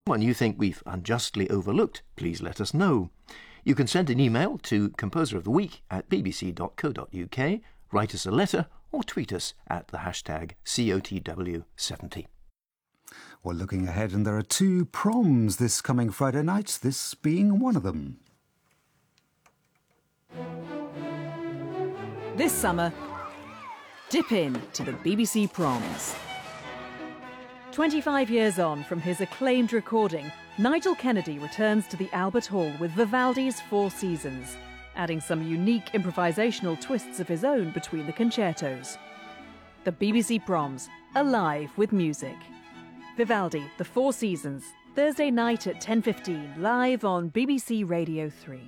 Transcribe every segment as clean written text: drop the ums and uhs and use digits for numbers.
Someone you think we've unjustly overlooked, please let us know. You can send an email to composeroftheweek@bbc.co.uk, write us a letter, or tweet us at the hashtag COTW70. Well, looking ahead, and there are 2 proms this coming Friday night, this being one of them. This summer, dip in to the BBC Proms. 25 years on from his acclaimed recording, Nigel Kennedy returns to the Albert Hall with Vivaldi's Four Seasons, adding some unique improvisational twists of his own between the concertos. The BBC Proms, alive with music. Vivaldi, The Four Seasons, Thursday night at 10:15, live on BBC Radio 3.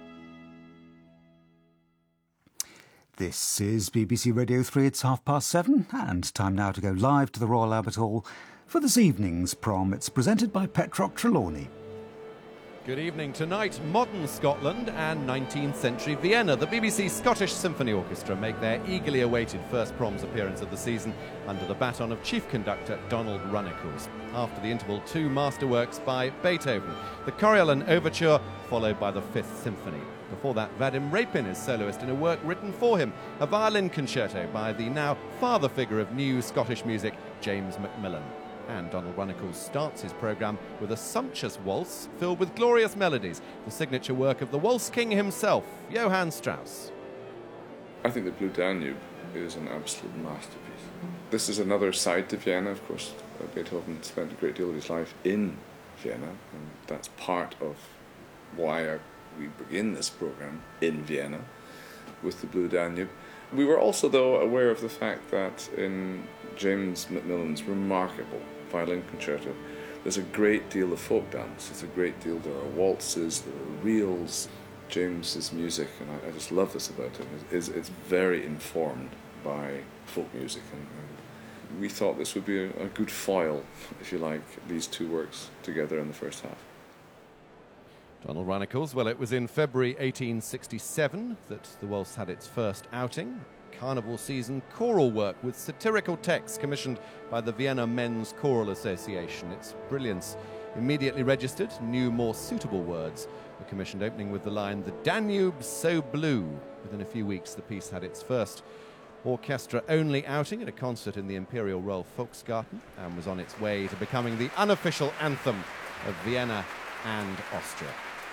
This is BBC Radio 3, it's 7:30, and time now to go live to the Royal Albert Hall for this evening's prom. It's presented by Petrock Trelawney. Good evening. Tonight, modern Scotland and 19th century Vienna. The BBC Scottish Symphony Orchestra make their eagerly awaited first proms appearance of the season under the baton of chief conductor Donald Runnicles. After the interval, 2 masterworks by Beethoven, the Coriolan Overture, followed by the Fifth Symphony. Before that, Vadim Rapin is soloist in a work written for him, a violin concerto by the now father figure of new Scottish music, James Macmillan. And Donald Runnicles starts his programme with a sumptuous waltz filled with glorious melodies, the signature work of the waltz king himself, Johann Strauss. I think the Blue Danube is an absolute masterpiece. This is another side to Vienna, of course. Beethoven spent a great deal of his life in Vienna, and that's part of why we begin this programme in Vienna with the Blue Danube. We were also, though, aware of the fact that in James Macmillan's remarkable violin concerto, there's a great deal of folk dance. There's a great deal, there are waltzes, there are reels. James's music, and I just love this about him, is it's very informed by folk music, and we thought this would be a good foil, if you like, these 2 works together in the first half. Donald Runnicles, well, it was in February 1867 that the waltz had its first outing. Carnival season choral work with satirical texts commissioned by the Vienna Men's Choral Association. Its brilliance immediately registered new, more suitable words were commissioned, opening with the line, "The Danube's so blue." Within a few weeks, the piece had its first orchestra-only outing at a concert in the Imperial Royal Volksgarten and was on its way to becoming the unofficial anthem of Vienna and Austria.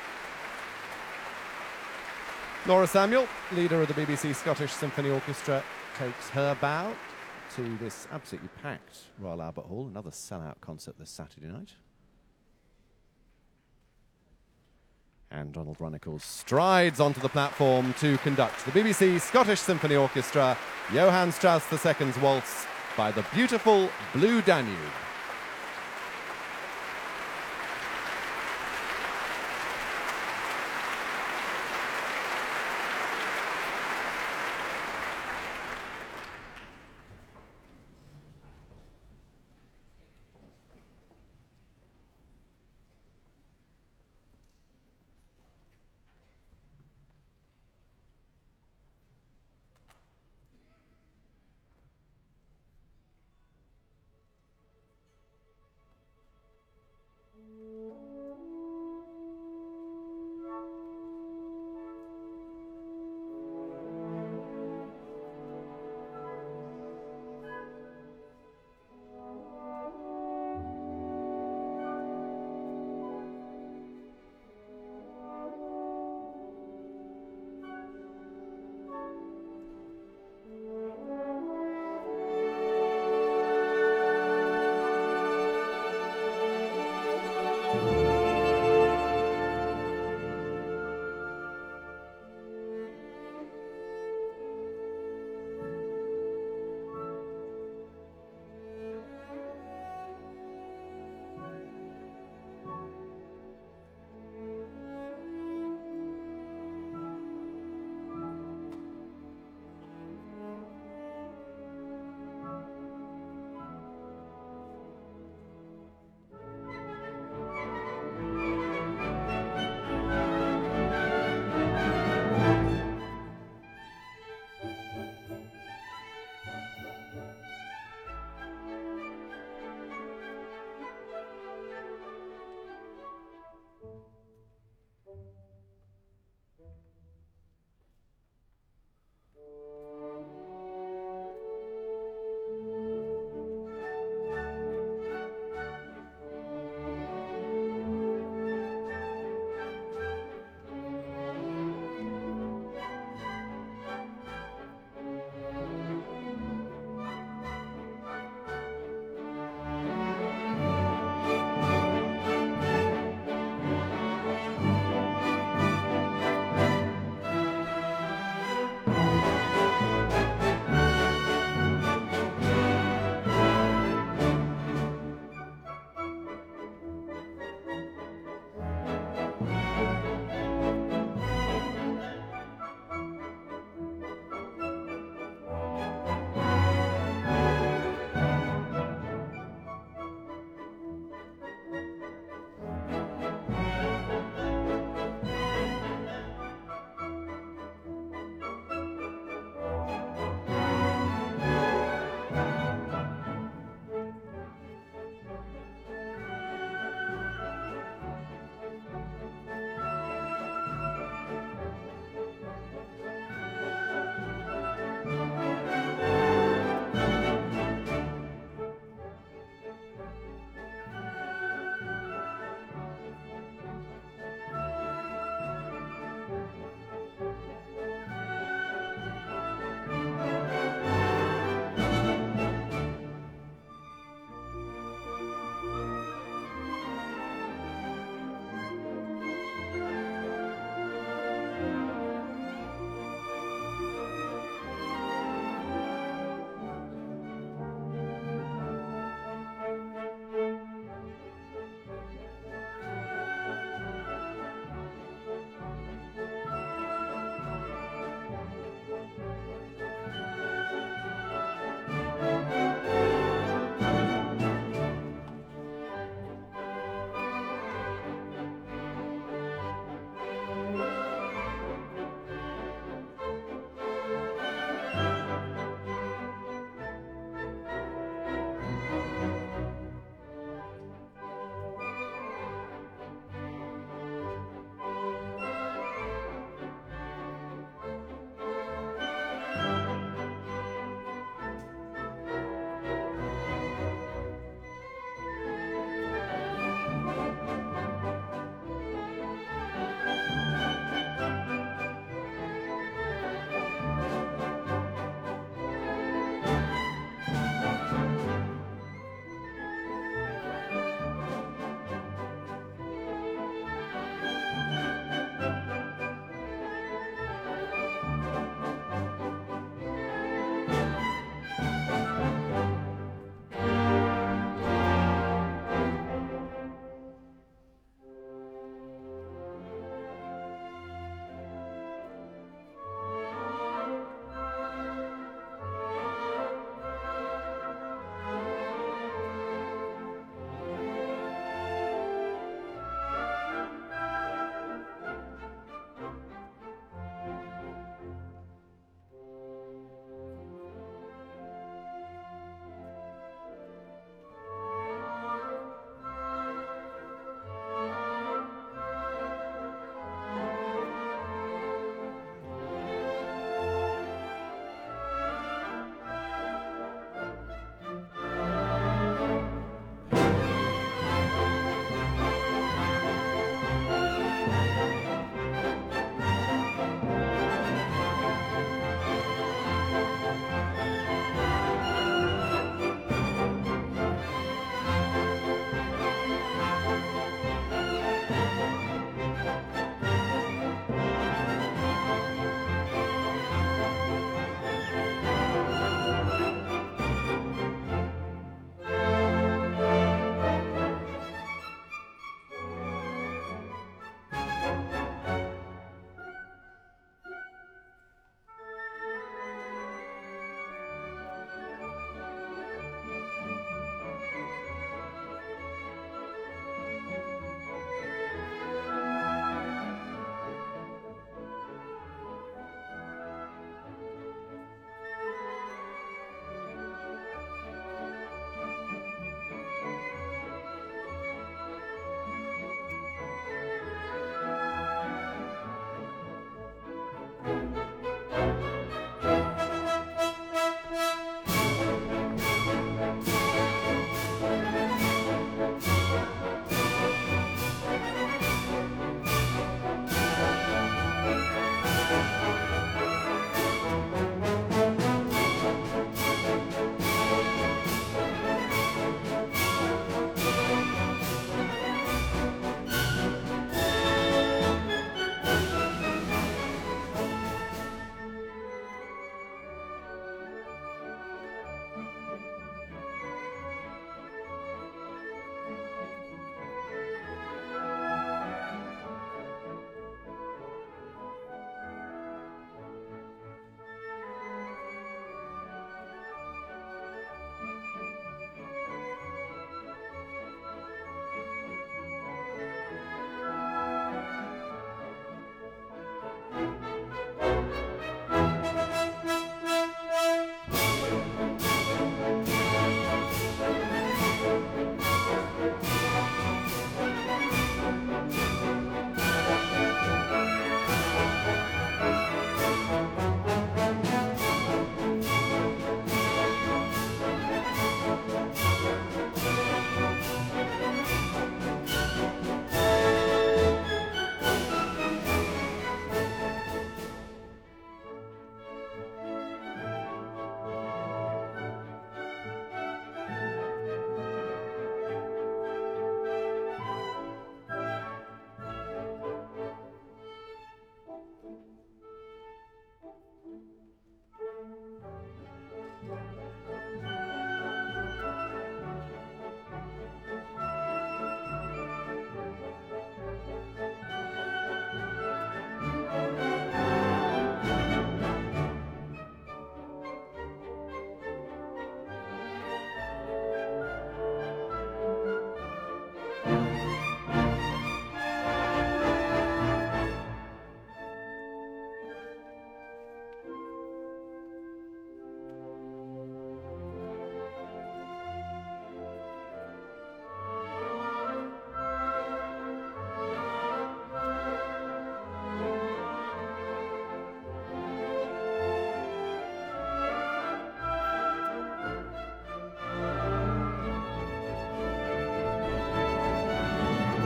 Laura Samuel, leader of the BBC Scottish Symphony Orchestra, takes her bow to this absolutely packed Royal Albert Hall, another sellout concert this Saturday night. And Donald Runnicles strides onto the platform to conduct the BBC Scottish Symphony Orchestra, Johann Strauss II's waltz by the beautiful Blue Danube.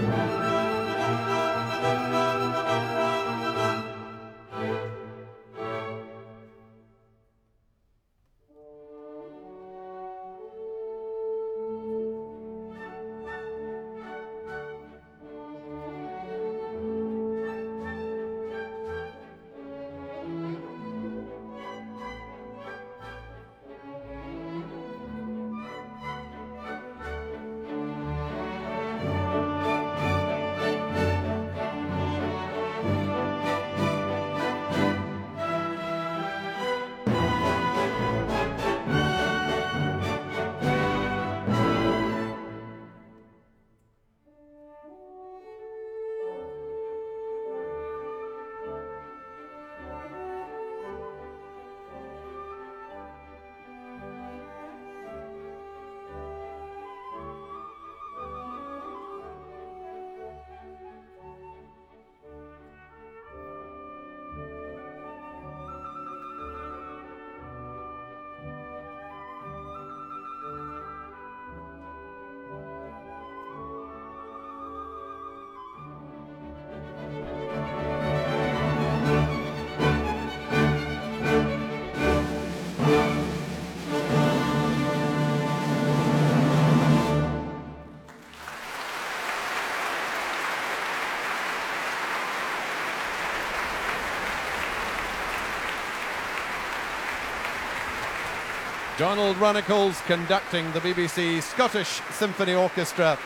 Donald Runnicles conducting the BBC Scottish Symphony Orchestra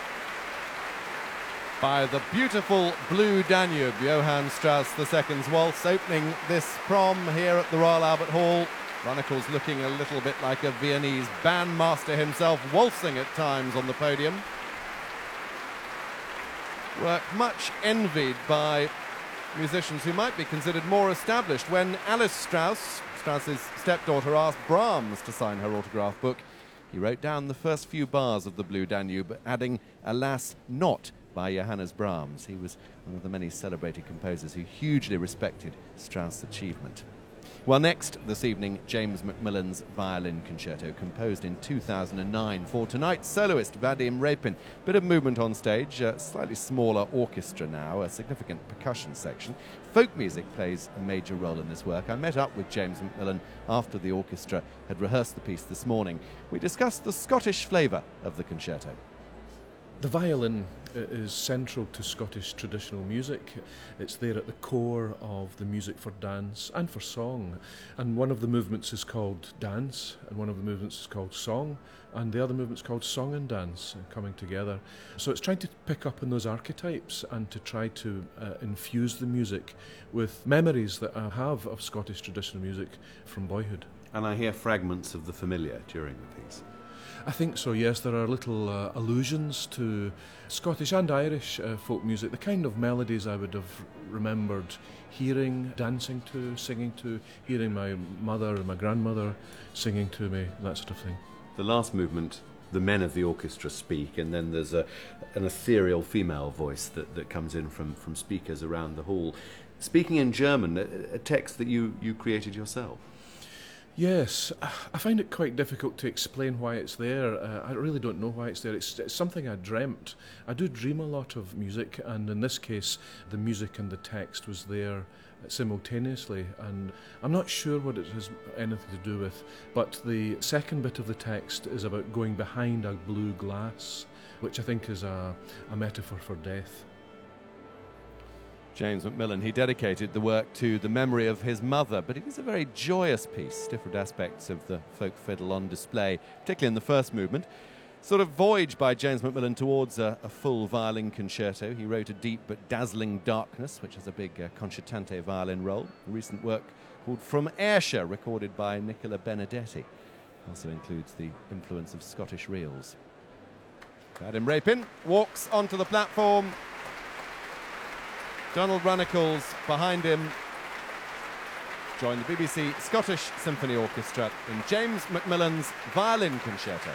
by the beautiful Blue Danube, Johann Strauss II's waltz, opening this prom here at the Royal Albert Hall. Runnicles looking a little bit like a Viennese bandmaster himself, waltzing at times on the podium. Work much envied by musicians who might be considered more established. When Alice Strauss, Strauss's stepdaughter, asked Brahms to sign her autograph book, he wrote down the first few bars of the Blue Danube, adding, "Alas, not by Johannes Brahms." He was one of the many celebrated composers who hugely respected Strauss' achievement. Well, next this evening, James Macmillan's Violin Concerto, composed in 2009 for tonight's soloist, Vadim Repin. Bit of movement on stage, a slightly smaller orchestra now, a significant percussion section. Folk music plays a major role in this work. I met up with James Macmillan after the orchestra had rehearsed the piece this morning. We discussed the Scottish flavour of the concerto. The violin is central to Scottish traditional music. It's there at the core of the music for dance and for song. And one of the movements is called dance, and one of the movements is called song, and the other movement's called song and dance, coming together. So it's trying to pick up on those archetypes and to try to infuse the music with memories that I have of Scottish traditional music from boyhood. And I hear fragments of the familiar during the piece. I think so, yes. There are little allusions to Scottish and Irish folk music, the kind of melodies I would have remembered hearing, dancing to, singing to, hearing my mother and my grandmother singing to me, that sort of thing. The last movement, the men of the orchestra speak, and then there's an ethereal female voice that comes in from speakers around the hall. Speaking in German, a text that you created yourself. Yes, I find it quite difficult to explain why it's there. I really don't know why it's there. It's something I dreamt. I do dream a lot of music, and in this case, the music and the text was there simultaneously, and I'm not sure what it has anything to do with, but the second bit of the text is about going behind a blue glass, which I think is a metaphor for death. James Macmillan, he dedicated the work to the memory of his mother, but it is a very joyous piece, different aspects of the folk fiddle on display, particularly in the first movement. Sort of voyage by James Macmillan towards a full violin concerto. He wrote A Deep but Dazzling Darkness, which has a big concertante violin role. A recent work called From Ayrshire, recorded by Nicola Benedetti. Also includes the influence of Scottish reels. Vadim Repin walks onto the platform. Donald Runnicles behind him. Join the BBC Scottish Symphony Orchestra in James Macmillan's Violin Concerto.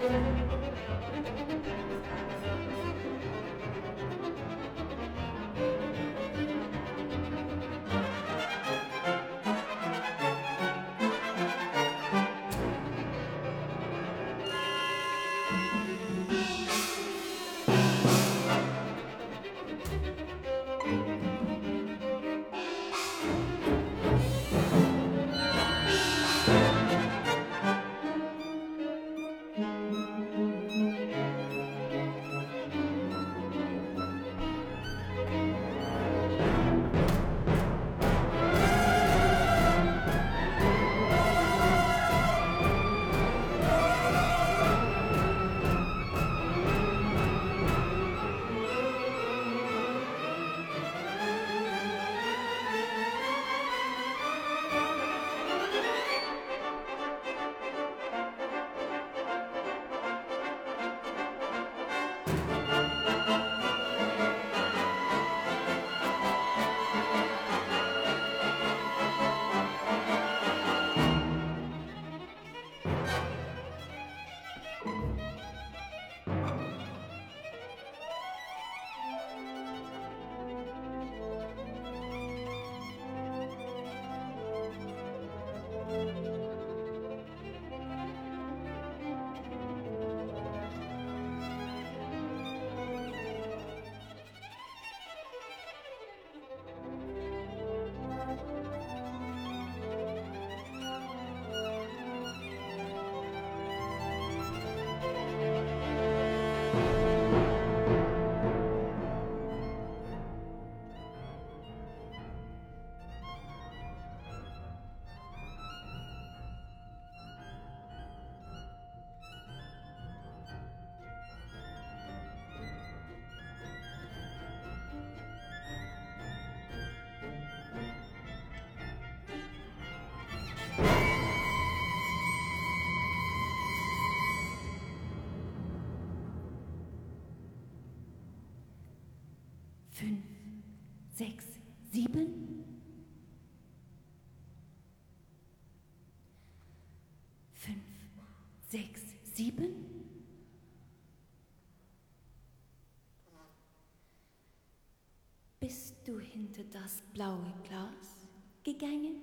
5, 6, 7. 5, 6, 7. Bist du hinter das blaue Glas gegangen?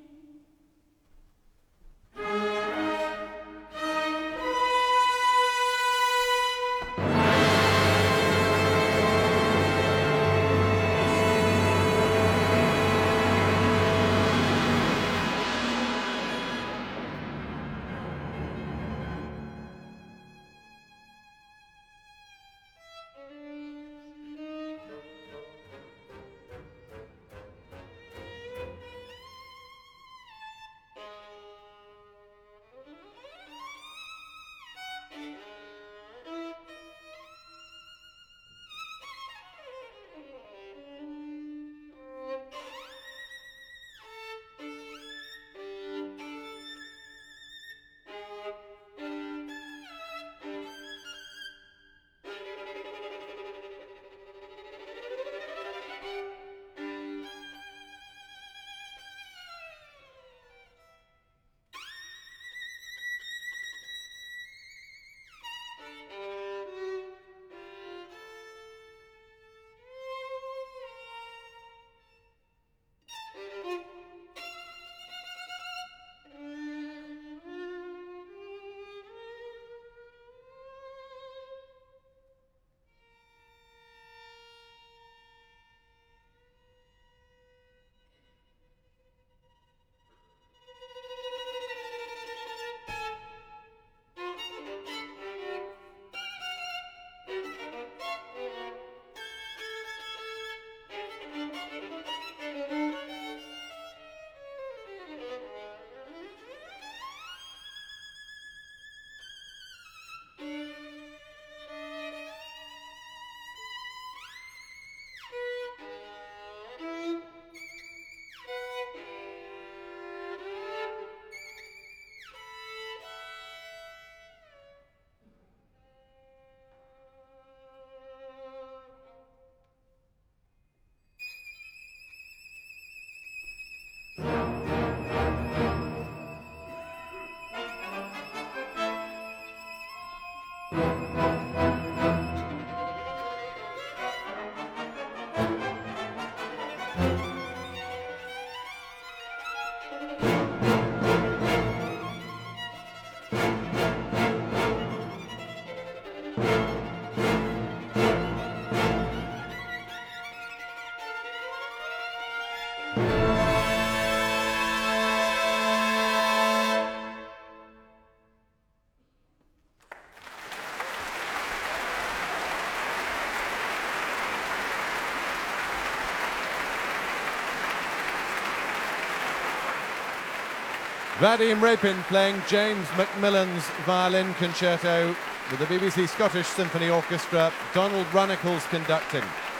Vadim Rapin playing James Macmillan's violin concerto with the BBC Scottish Symphony Orchestra, Donald Runnicles conducting.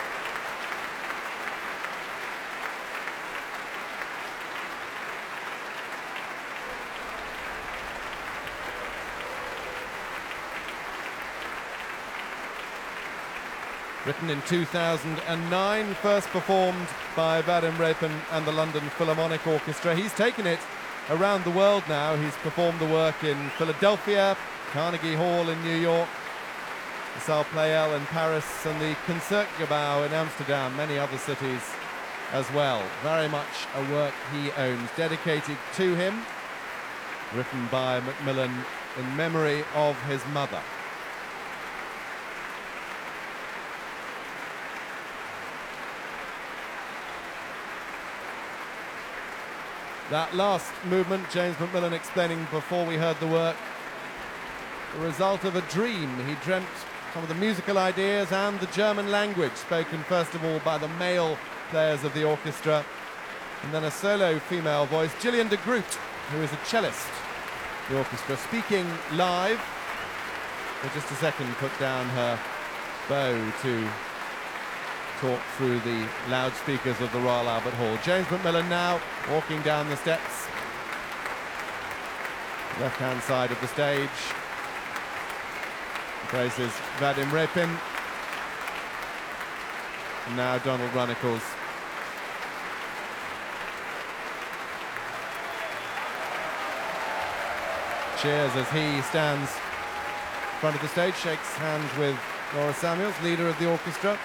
Written in 2009, first performed by Vadim Rapin and the London Philharmonic Orchestra. He's taken it around the world now. He's performed the work in Philadelphia, Carnegie Hall in New York, the Salle Pleyel in Paris, and the Concertgebouw in Amsterdam, many other cities as well. Very much a work he owns, dedicated to him, written by Macmillan in memory of his mother. That last movement, James Macmillan explaining before we heard the work, the result of a dream. He dreamt some of the musical ideas and the German language, spoken first of all by the male players of the orchestra, and then a solo female voice, Gillian de Groot, who is a cellist. The orchestra speaking live. For just a second, put down her bow to talk through the loudspeakers of the Royal Albert Hall. James Macmillan now walking down the steps, left-hand side of the stage. Praises Vadim Rapin. And now Donald Runnicles. Cheers as he stands in front of the stage, shakes hands with Laura Samuels, leader of the orchestra.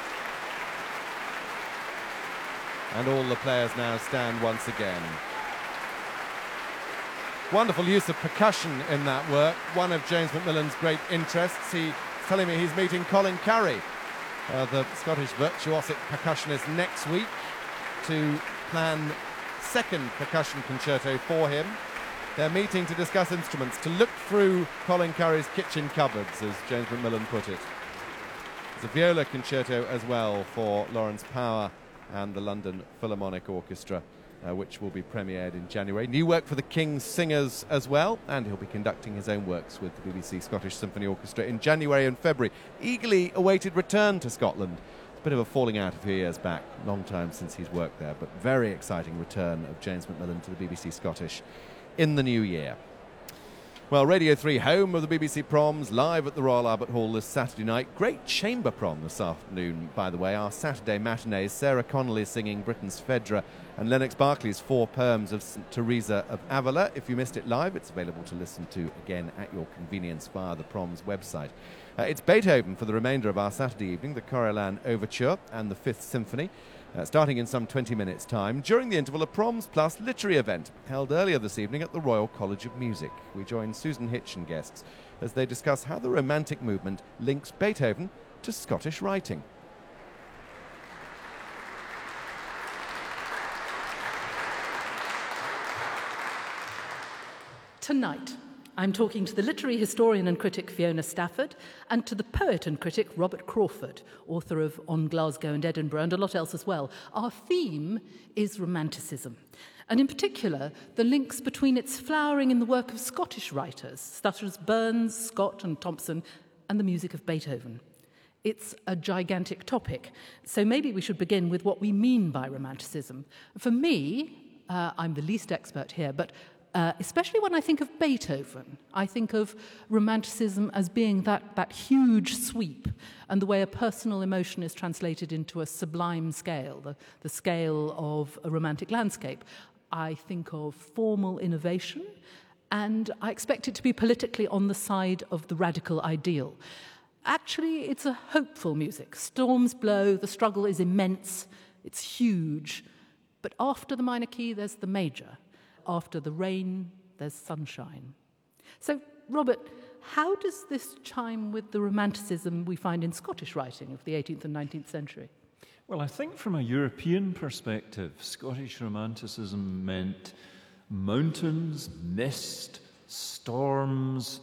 And all the players now stand once again. Wonderful use of percussion in that work. One of James Macmillan's great interests. He's telling me he's meeting Colin Currie, the Scottish virtuosic percussionist, next week to plan second percussion concerto for him. They're meeting to discuss instruments, to look through Colin Currie's kitchen cupboards, as James Macmillan put it. There's a viola concerto as well for Lawrence Power and the London Philharmonic Orchestra, which will be premiered in January. New work for the King's Singers as well, and he'll be conducting his own works with the BBC Scottish Symphony Orchestra in January and February. Eagerly awaited return to Scotland. It's a bit of a falling out a few years back, long time since he's worked there, but very exciting return of James Macmillan to the BBC Scottish in the new year. Well, Radio 3, home of the BBC Proms, live at the Royal Albert Hall this Saturday night. Great chamber prom this afternoon, by the way. Our Saturday matinees, Sarah Connolly singing Britain's Phaedra and Lennox Berkeley's 4 poems of St. Teresa of Avila. If you missed it live, it's available to listen to again at your convenience via the Proms website. It's Beethoven for the remainder of our Saturday evening, the Coriolan Overture and the Fifth Symphony. Starting in some 20 minutes' time. During the interval, a Proms Plus literary event held earlier this evening at the Royal College of Music. We join Susan Hitch and guests as they discuss how the Romantic movement links Beethoven to Scottish writing. Tonight, I'm talking to the literary historian and critic Fiona Stafford and to the poet and critic Robert Crawford, author of On Glasgow and Edinburgh and a lot else as well. Our theme is Romanticism, and in particular, the links between its flowering in the work of Scottish writers, such as Burns, Scott and Thompson, and the music of Beethoven. It's a gigantic topic, so maybe we should begin with what we mean by Romanticism. For me, I'm the least expert here, but especially when I think of Beethoven, I think of Romanticism as being that huge sweep and the way a personal emotion is translated into a sublime scale, the scale of a romantic landscape. I think of formal innovation, and I expect it to be politically on the side of the radical ideal. Actually, it's a hopeful music. Storms blow, the struggle is immense, it's huge, but after the minor key, there's the major. After the rain, there's sunshine. So, Robert, how does this chime with the romanticism we find in Scottish writing of the 18th and 19th century? Well, I think from a European perspective, Scottish romanticism meant mountains, mist, storms,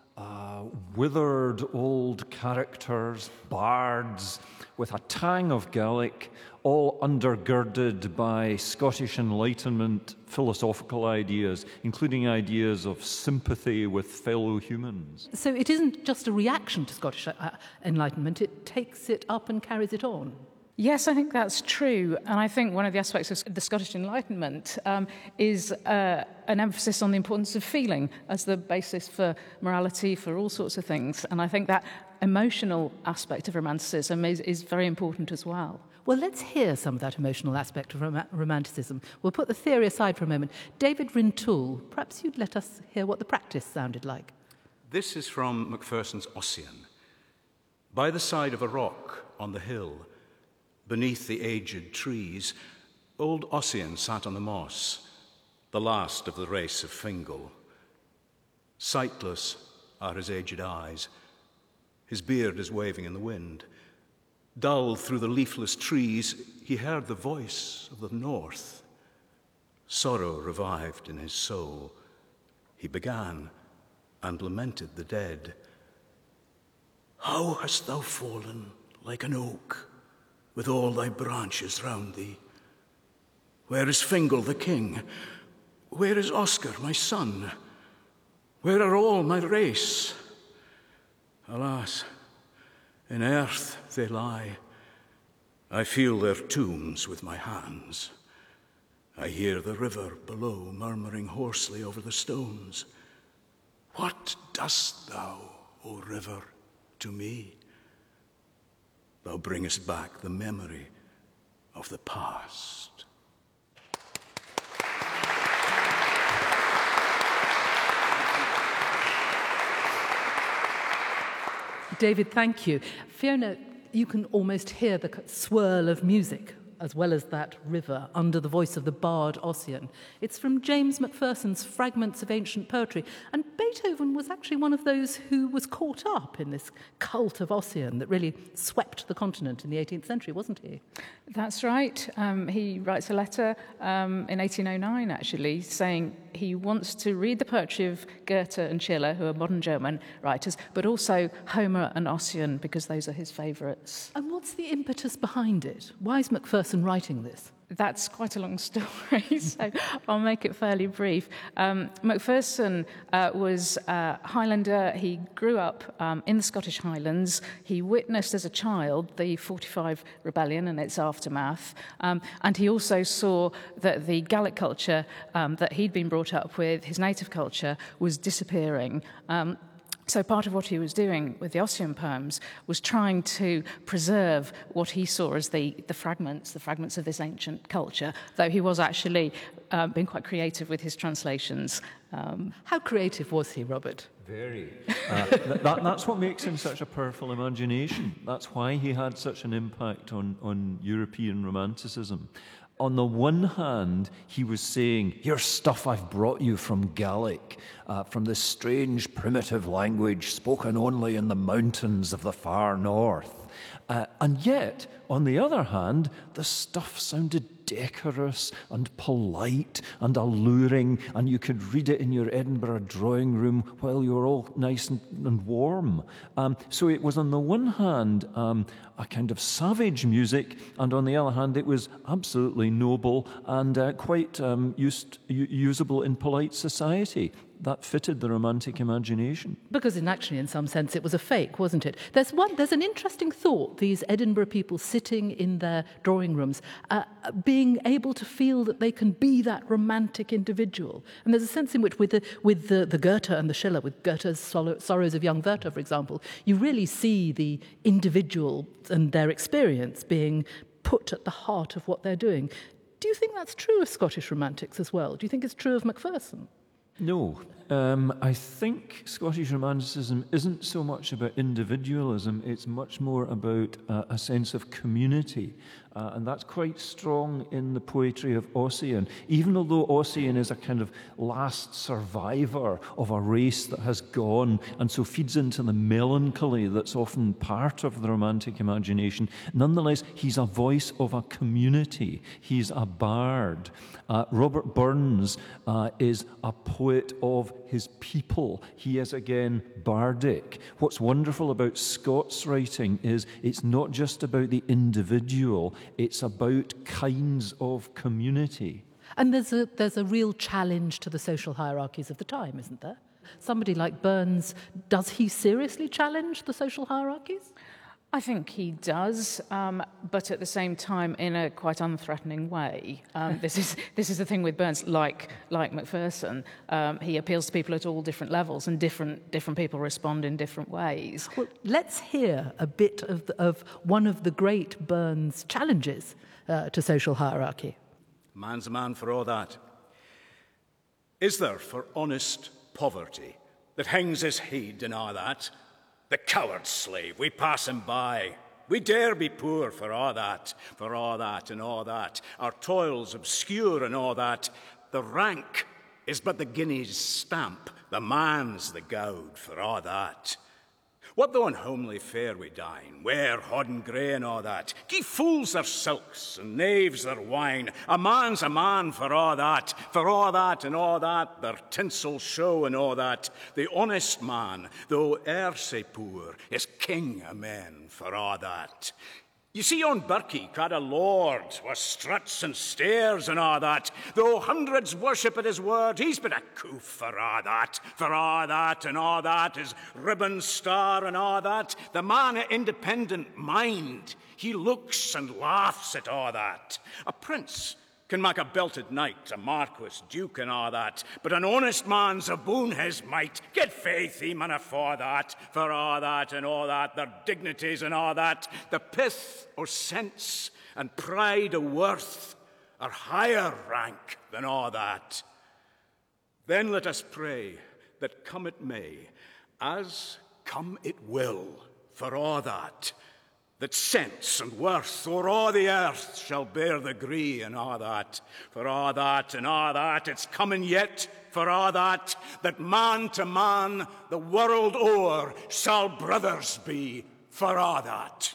withered old characters, bards, with a tang of Gaelic, all undergirded by Scottish Enlightenment philosophical ideas, including ideas of sympathy with fellow humans. So it isn't just a reaction to Scottish Enlightenment, it takes it up and carries it on. Yes, I think that's true. And I think one of the aspects of the Scottish Enlightenment is an emphasis on the importance of feeling as the basis for morality, for all sorts of things. And I think that emotional aspect of Romanticism is very important as well. Well, let's hear some of that emotional aspect of Romanticism. We'll put the theory aside for a moment. David Rintoul, perhaps you'd let us hear what the practice sounded like. This is from Macpherson's Ossian. By the side of a rock on the hill, beneath the aged trees, old Ossian sat on the moss, the last of the race of Fingal. Sightless are his aged eyes. His beard is waving in the wind. Dull through the leafless trees, he heard the voice of the north. Sorrow revived in his soul. He began and lamented the dead. How hast thou fallen like an oak, with all thy branches round thee? Where is Fingal the king? Where is Oscar, my son? Where are all my race? Alas, in earth they lie. I feel their tombs with my hands. I hear the river below murmuring hoarsely over the stones. What dost thou, O river, to me? Thou bringest back the memory of the past. David, thank you. Fiona, you can almost hear the swirl of music as well as that river under the voice of the bard Ossian. It's from James Macpherson's Fragments of Ancient Poetry, and Beethoven was actually one of those who was caught up in this cult of Ossian that really swept the continent in the 18th century, wasn't he? That's right. He writes a letter in 1809, actually, saying he wants to read the poetry of Goethe and Schiller, who are modern German writers, but also Homer and Ossian, because those are his favourites. And what's the impetus behind it? Why is Macpherson writing this? That's quite a long story, so I'll make it fairly brief. Macpherson was a Highlander. He grew up in the Scottish Highlands. He witnessed as a child the 45 Rebellion and its aftermath, and he also saw that the Gaelic culture that he'd been brought up with, his native culture, was disappearing. So part of what he was doing with the Ossian poems was trying to preserve what he saw as the fragments of this ancient culture, though he was actually being quite creative with his translations. How creative was he, Robert? Very. That's what makes him such a powerful imagination. That's why he had such an impact on European Romanticism. On the one hand, he was saying, here's stuff I've brought you from Gaelic, from this strange primitive language spoken only in the mountains of the far north. And yet, on the other hand, the stuff sounded decorous and polite and alluring, and you could read it in your Edinburgh drawing room while you were all nice and warm. So it was, on the one hand, a kind of savage music, and on the other hand, it was absolutely noble and quite usable in polite society. That fitted the romantic imagination. Because actually, in some sense, it was a fake, wasn't it? There's an interesting thought, these Edinburgh people sitting in their drawing rooms, being able to feel that they can be that romantic individual. And there's a sense in which with the Goethe and the Schiller, with Goethe's Sorrows of Young Werther, for example, you really see the individual and their experience being put at the heart of what they're doing. Do you think that's true of Scottish romantics as well? Do you think it's true of Macpherson? No, I think Scottish Romanticism isn't so much about individualism, it's much more about a sense of community. And that's quite strong in the poetry of Ossian. Even although Ossian is a kind of last survivor of a race that has gone and so feeds into the melancholy that's often part of the Romantic imagination, nonetheless, he's a voice of a community. He's a bard. Robert Burns is a poet of his people. He is again bardic. What's wonderful about Scott's writing is it's not just about the individual, it's about kinds of community. And there's a real challenge to the social hierarchies of the time, isn't there? Somebody like Burns, does he seriously challenge the social hierarchies? I think he does, but at the same time, in a quite unthreatening way. This is the thing with Burns, like Macpherson. He appeals to people at all different levels, and different people respond in different ways. Well, let's hear a bit of one of the great Burns challenges to social hierarchy. Man's a man for all that. Is there for honest poverty that hangs his head and all that? The coward slave, we pass him by. We dare be poor for all that and all that. Our toils obscure and all that. The rank is but the guinea's stamp. The man's the gowd for all that. What though in homely fare we dine, wear hodden grey and all that? Gie fools their silks and knaves their wine. A man's a man for all that and all that, their tinsel show and all that. The honest man, though e'er sae poor, is king o' men for all that. You see yon Birkie, clad a lord, with struts and stairs and all that. Though hundreds worship at his word, he's but a coof for all that and all that, his ribbon star and all that. The man of independent mind, he looks and laughs at all that. A prince can make a belted knight, a marquis, duke and all that, but an honest man's aboon his might. Get faith, he man for that and all that, their dignities and all that. The pith or sense and pride of worth are higher rank than all that. Then let us pray that come it may, as come it will, for all that sense and worth o'er all the earth shall bear the gree and all that. For all that and all that, it's coming yet, for all that man to man the world o'er shall brothers be, for all that.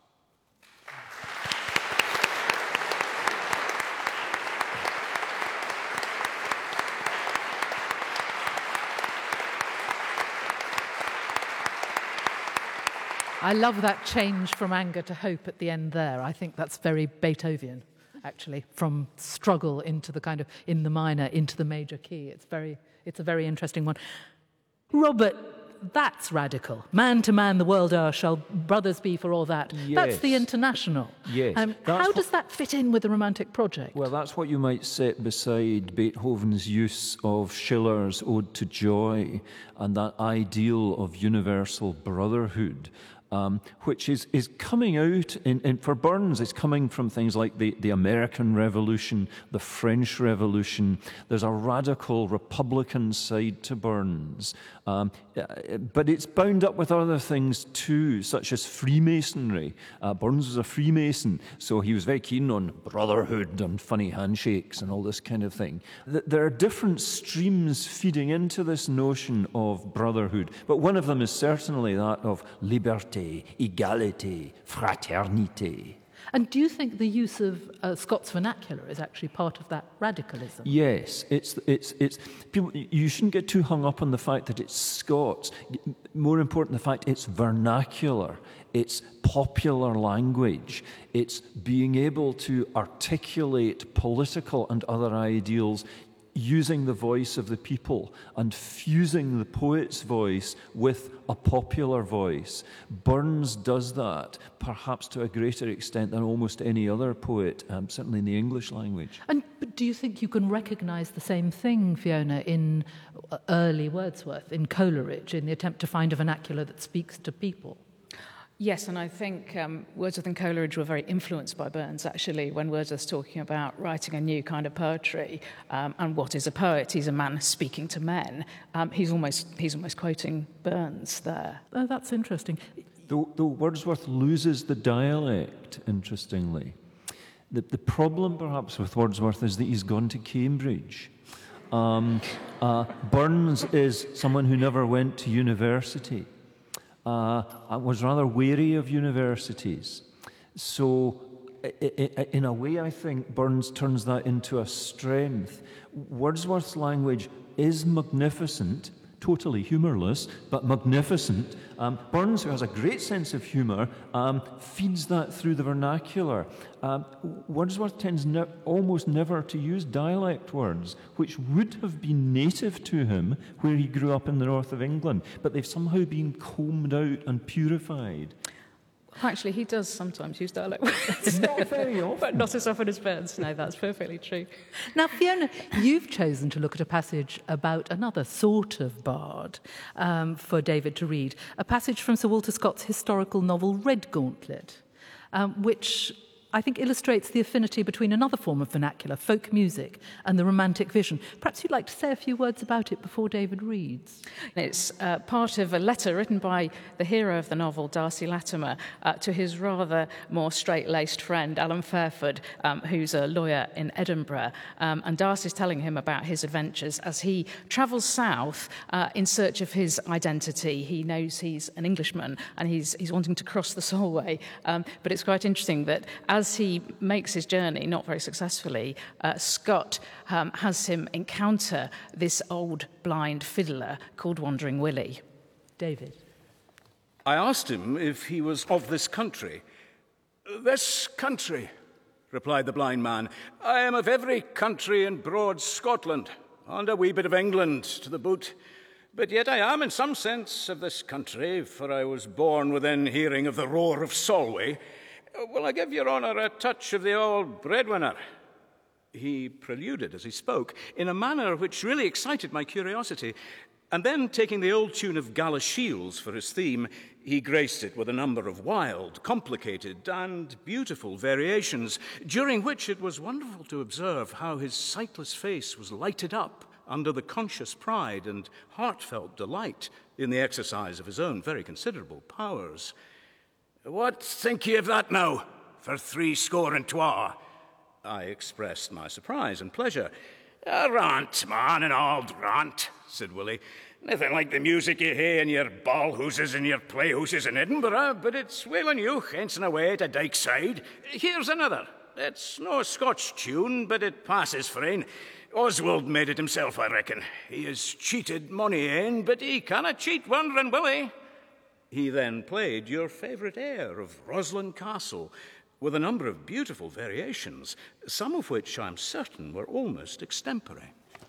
I love that change from anger to hope at the end there. I think that's very Beethoven, actually, from struggle into the kind of, in the minor, into the major key. It's a very interesting one. Robert, that's radical. Man to man the world o'er shall brothers be, for all that. Yes. That's the International. Yes. How does that fit in with the Romantic project? Well, that's what you might set beside Beethoven's use of Schiller's Ode to Joy and that ideal of universal brotherhood. Which is coming out, for Burns, it's coming from things like the American Revolution, the French Revolution. There's a radical Republican side to Burns. But it's bound up with other things too, such as Freemasonry. Burns was a Freemason, so he was very keen on brotherhood and funny handshakes and all this kind of thing. There are different streams feeding into this notion of brotherhood, but one of them is certainly that of liberté, égalité, fraternité. And do you think the use of Scots vernacular is actually part of that radicalism? Yes, it's people. You shouldn't get too hung up on the fact that it's Scots. More important, the fact it's vernacular. It's popular language. It's being able to articulate political and other ideals using the voice of the people and fusing the poet's voice with a popular voice. Burns does that, perhaps to a greater extent than almost any other poet, certainly in the English language. But do you think you can recognise the same thing, Fiona, in early Wordsworth, in Coleridge, in the attempt to find a vernacular that speaks to people? Yes, and I think Wordsworth and Coleridge were very influenced by Burns, actually, when Wordsworth's talking about writing a new kind of poetry. And what is a poet? He's a man speaking to men. He's almost quoting Burns there. Oh, that's interesting. Though Wordsworth loses the dialect, interestingly. The problem, perhaps, with Wordsworth is that he's gone to Cambridge. Burns is someone who never went to university. I was rather wary of universities. So, in a way, I think Burns turns that into a strength. Wordsworth's language is magnificent, totally humourless, but magnificent. Burns, who has a great sense of humour, feeds that through the vernacular. Wordsworth tends almost never to use dialect words, which would have been native to him where he grew up in the north of England, but they've somehow been combed out and purified. Actually, he does sometimes use dialect words. Not very often. But not as often as Burns. No, that's perfectly true. Now, Fiona, you've chosen to look at a passage about another sort of bard for David to read, a passage from Sir Walter Scott's historical novel Redgauntlet, which I think illustrates the affinity between another form of vernacular, folk music, and the romantic vision. Perhaps you'd like to say a few words about it before David reads. It's part of a letter written by the hero of the novel, Darcy Latimer, to his rather more straight-laced friend, Alan Fairford, who's a lawyer in Edinburgh. And Darcy's telling him about his adventures as he travels south in search of his identity. He knows he's an Englishman and he's wanting to cross the Solway. But it's quite interesting that as he makes his journey, not very successfully, Scott has him encounter this old blind fiddler called Wandering Willie. David. I asked him if he was of this country. This country, replied the blind man. I am of every country in broad Scotland, and a wee bit of England to the boot. But yet I am in some sense of this country, for I was born within hearing of the roar of Solway. Will I give your honour a touch of the old breadwinner? He preluded as he spoke, in a manner which really excited my curiosity, and then, taking the old tune of Galashiels for his theme, he graced it with a number of wild, complicated, and beautiful variations, during which it was wonderful to observe how his sightless face was lighted up under the conscious pride and heartfelt delight in the exercise of his own very considerable powers. What think ye of that now, for 62? I expressed my surprise and pleasure. A rant, man, an old rant, said Willie. Nothing like the music ye hae in your ball-houses and your playhouses in Edinburgh, but it's well and you, hence and away to Dykeside. Here's another. It's no Scotch tune, but it passes fine. Oswald made it himself, I reckon. He has cheated money in, but he canna cheat Wandering Willie. He then played your favourite air of Roslin Castle, with a number of beautiful variations, some of which I'm certain were almost extempore.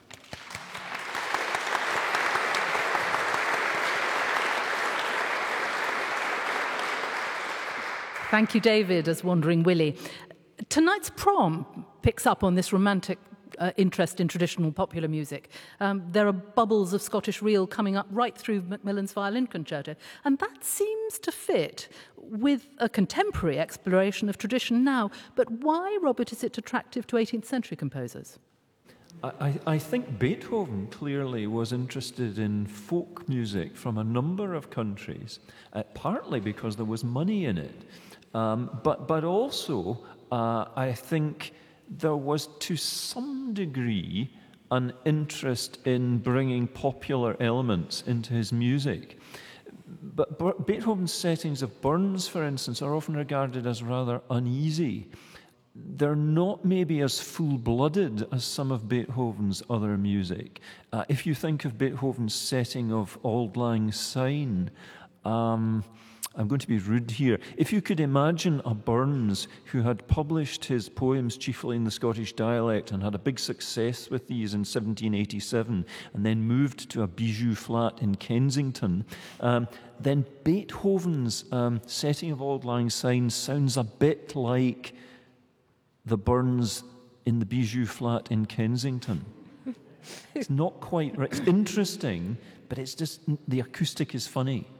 Thank you, David, as Wandering Willie. Tonight's prom picks up on this romantic interest in traditional popular music. There are bubbles of Scottish reel coming up right through Macmillan's Violin Concerto, and that seems to fit with a contemporary exploration of tradition now. But why, Robert, is it attractive to 18th century composers? I think Beethoven clearly was interested in folk music from a number of countries, partly because there was money in it, but also I think there was, to some degree, an interest in bringing popular elements into his music. But Beethoven's settings of Burns, for instance, are often regarded as rather uneasy. They're not maybe as full-blooded as some of Beethoven's other music. If you think of Beethoven's setting of Auld Lang Syne, I'm going to be rude here. If you could imagine a Burns who had published his poems chiefly in the Scottish dialect and had a big success with these in 1787 and then moved to a bijou flat in Kensington, then Beethoven's setting of Auld Lang Syne sounds a bit like the Burns in the bijou flat in Kensington. It's not quite right. It's interesting, but it's just the acoustic is funny.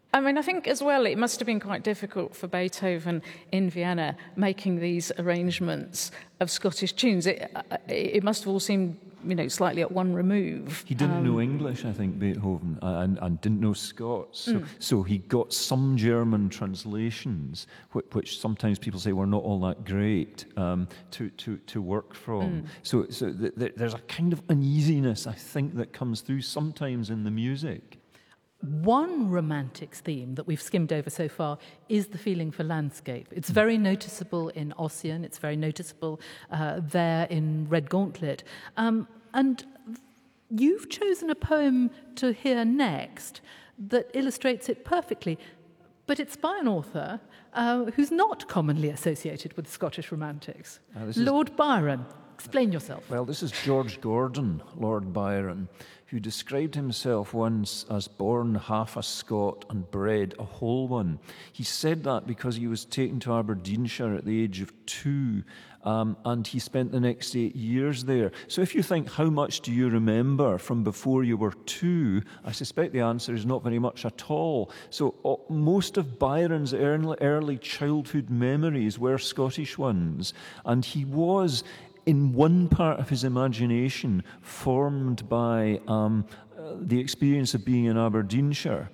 I mean, I think as well it must have been quite difficult for Beethoven in Vienna making these arrangements of Scottish tunes. It must have all seemed, slightly at one remove. He didn't know English, I think, Beethoven, and didn't know Scots. So he got some German translations, which sometimes people say were not all that great, to work from. So there's a kind of uneasiness, I think, that comes through sometimes in the music. One romantic theme that we've skimmed over so far is the feeling for landscape. It's very noticeable in Ossian, it's very noticeable there in Red Gauntlet. And you've chosen a poem to hear next that illustrates it perfectly, but it's by an author who's not commonly associated with Scottish romantics. Lord Byron. Explain yourself. Well, this is George Gordon, Lord Byron, who described himself once as born half a Scot and bred a whole one. He said that because he was taken to Aberdeenshire at the age of 2, and he spent the next 8 years there. So if you think, how much do you remember from before you were 2, I suspect the answer is not very much at all. So most of Byron's early childhood memories were Scottish ones, and he was, in one part of his imagination, formed by the experience of being in Aberdeenshire.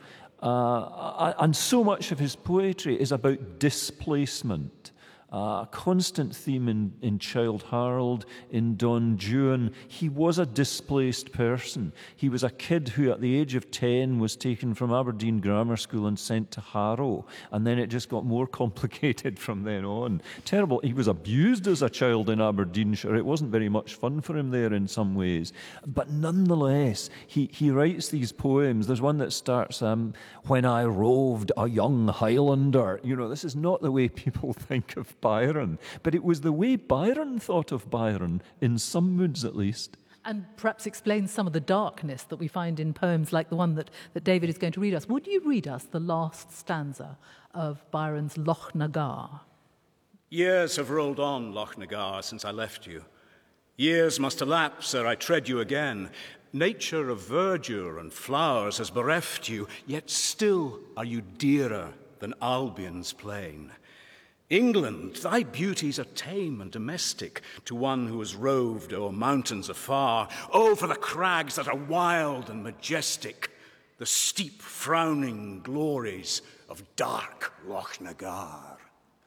And so much of his poetry is about displacement. A constant theme in Childe Harold, in Don Juan. He was a displaced person. He was a kid who at the age of 10 was taken from Aberdeen Grammar School and sent to Harrow, and then it just got more complicated from then on. Terrible. He was abused as a child in Aberdeenshire. It wasn't very much fun for him there in some ways. But nonetheless, he writes these poems. There's one that starts, when I roved a young Highlander. This is not the way people think of Byron, but it was the way Byron thought of Byron, in some moods at least. And perhaps explain some of the darkness that we find in poems like the one that David is going to read us. Would you read us the last stanza of Byron's Loch na Gar? Years have rolled on, Loch na Gar, since I left you. Years must elapse ere I tread you again. Nature of verdure and flowers has bereft you, yet still are you dearer than Albion's plain. England, thy beauties are tame and domestic to one who has roved o'er mountains afar. Oh, for the crags that are wild and majestic, the steep frowning glories of dark Loch na Gar.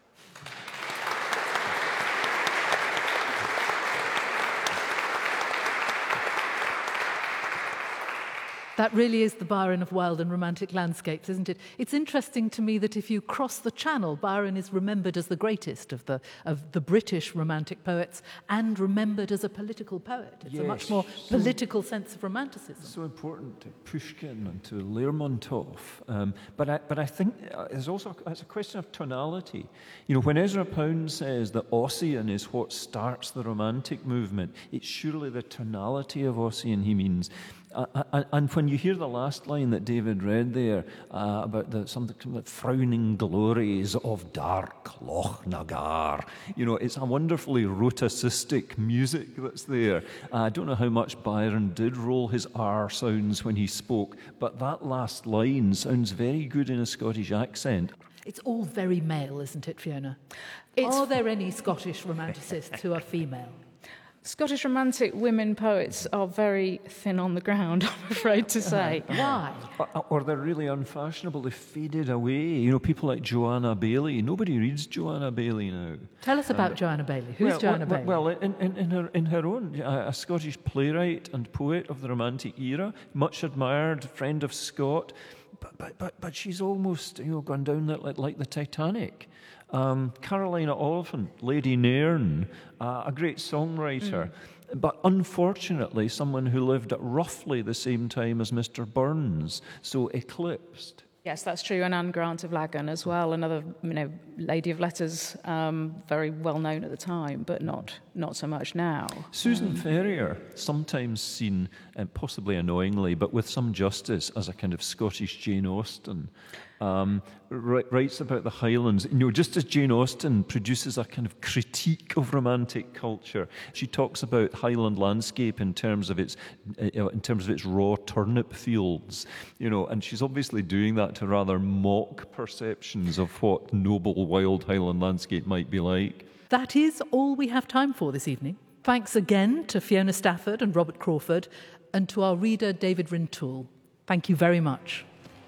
That really is the Byron of wild and romantic landscapes, isn't it? It's interesting to me that if you cross the Channel, Byron is remembered as the greatest of the British romantic poets and remembered as a political poet. It's a much more political sense of romanticism. So important to Pushkin and to Lermontov. But I think it's a question of tonality. When Ezra Pound says that Ossian is what starts the romantic movement, it's surely the tonality of Ossian he means. And when you hear the last line that David read there about something like frowning glories of dark Loch na Gar, it's a wonderfully rhotacistic music that's there. I don't know how much Byron did roll his R sounds when he spoke, but that last line sounds very good in a Scottish accent. It's all very male, isn't it, Fiona? Are there any Scottish romanticists who are female? Scottish romantic women poets are very thin on the ground, I'm afraid to say. Why? Or they're really unfashionable. They faded away. People like Joanna Baillie. Nobody reads Joanna Baillie now. Tell us about Joanna Baillie. Who's Joanna Baillie? Well, in her own, a Scottish playwright and poet of the Romantic era, much admired, friend of Scott, but she's almost gone down like the Titanic. Carolina Oliphant, Lady Nairn, a great songwriter, but unfortunately someone who lived at roughly the same time as Mr. Burns, so eclipsed. Yes, that's true, and Anne Grant of Lagan as well, another lady of letters, very well known at the time, but not so much now. Susan Ferrier, sometimes seen, possibly annoyingly, but with some justice, as a kind of Scottish Jane Austen. writes about the Highlands. Just as Jane Austen produces a kind of critique of romantic culture, she talks about Highland landscape in terms of its raw turnip fields. And she's obviously doing that to rather mock perceptions of what noble wild Highland landscape might be like. That is all we have time for this evening. Thanks again to Fiona Stafford and Robert Crawford, and to our reader David Rintoul. Thank you very much.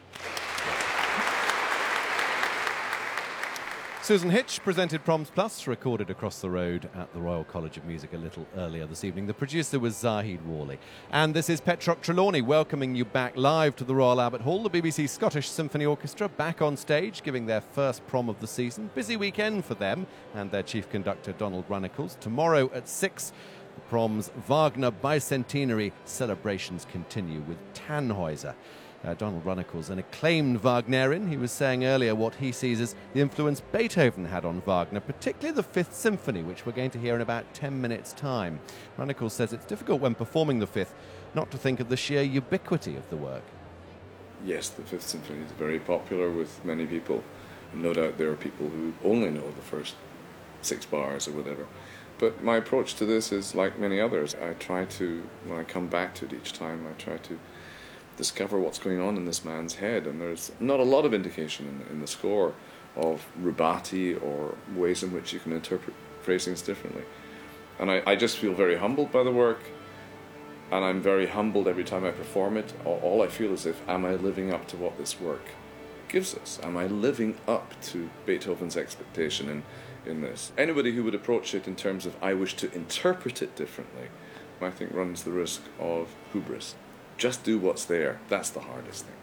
Susan Hitch presented Proms Plus, recorded across the road at the Royal College of Music a little earlier this evening. The producer was Zahid Worley. And this is Petroc Trelawney welcoming you back live to the Royal Albert Hall. The BBC Scottish Symphony Orchestra back on stage, giving their first prom of the season. Busy weekend for them and their chief conductor, Donald Runnicles. Tomorrow at 6, the prom's Wagner bicentenary celebrations continue with Tannhäuser. Donald Runnicles, an acclaimed Wagnerian, he was saying earlier what he sees as the influence Beethoven had on Wagner, particularly the Fifth Symphony, which we're going to hear in about 10 minutes' time. Runnicles says it's difficult when performing the Fifth not to think of the sheer ubiquity of the work. Yes, the Fifth Symphony is very popular with many people. No doubt there are people who only know the first 6 bars or whatever. But my approach to this is like many others. I try to, when I come back to it each time, I try to discover what's going on in this man's head, and there's not a lot of indication in the score of rubato or ways in which you can interpret phrasings differently. And I just feel very humbled by the work, and I'm very humbled every time I perform it. All I feel is am I living up to what this work gives us? Am I living up to Beethoven's expectation in this? Anybody who would approach it in terms of I wish to interpret it differently, I think runs the risk of hubris. Just do what's there. That's the hardest thing.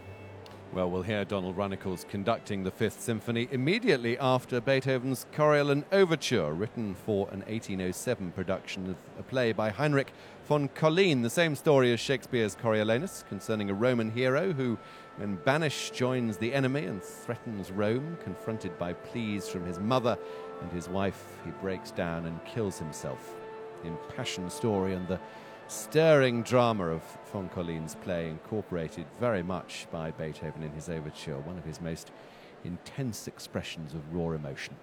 Well, we'll hear Donald Runnicles conducting the Fifth Symphony immediately after Beethoven's Coriolan Overture, written for an 1807 production of a play by Heinrich von Collin. The same story as Shakespeare's Coriolanus, concerning a Roman hero who, when banished, joins the enemy and threatens Rome. Confronted by pleas from his mother and his wife, he breaks down and kills himself. The impassioned story and the stirring drama of von Collin's play, incorporated very much by Beethoven in his overture, one of his most intense expressions of raw emotion.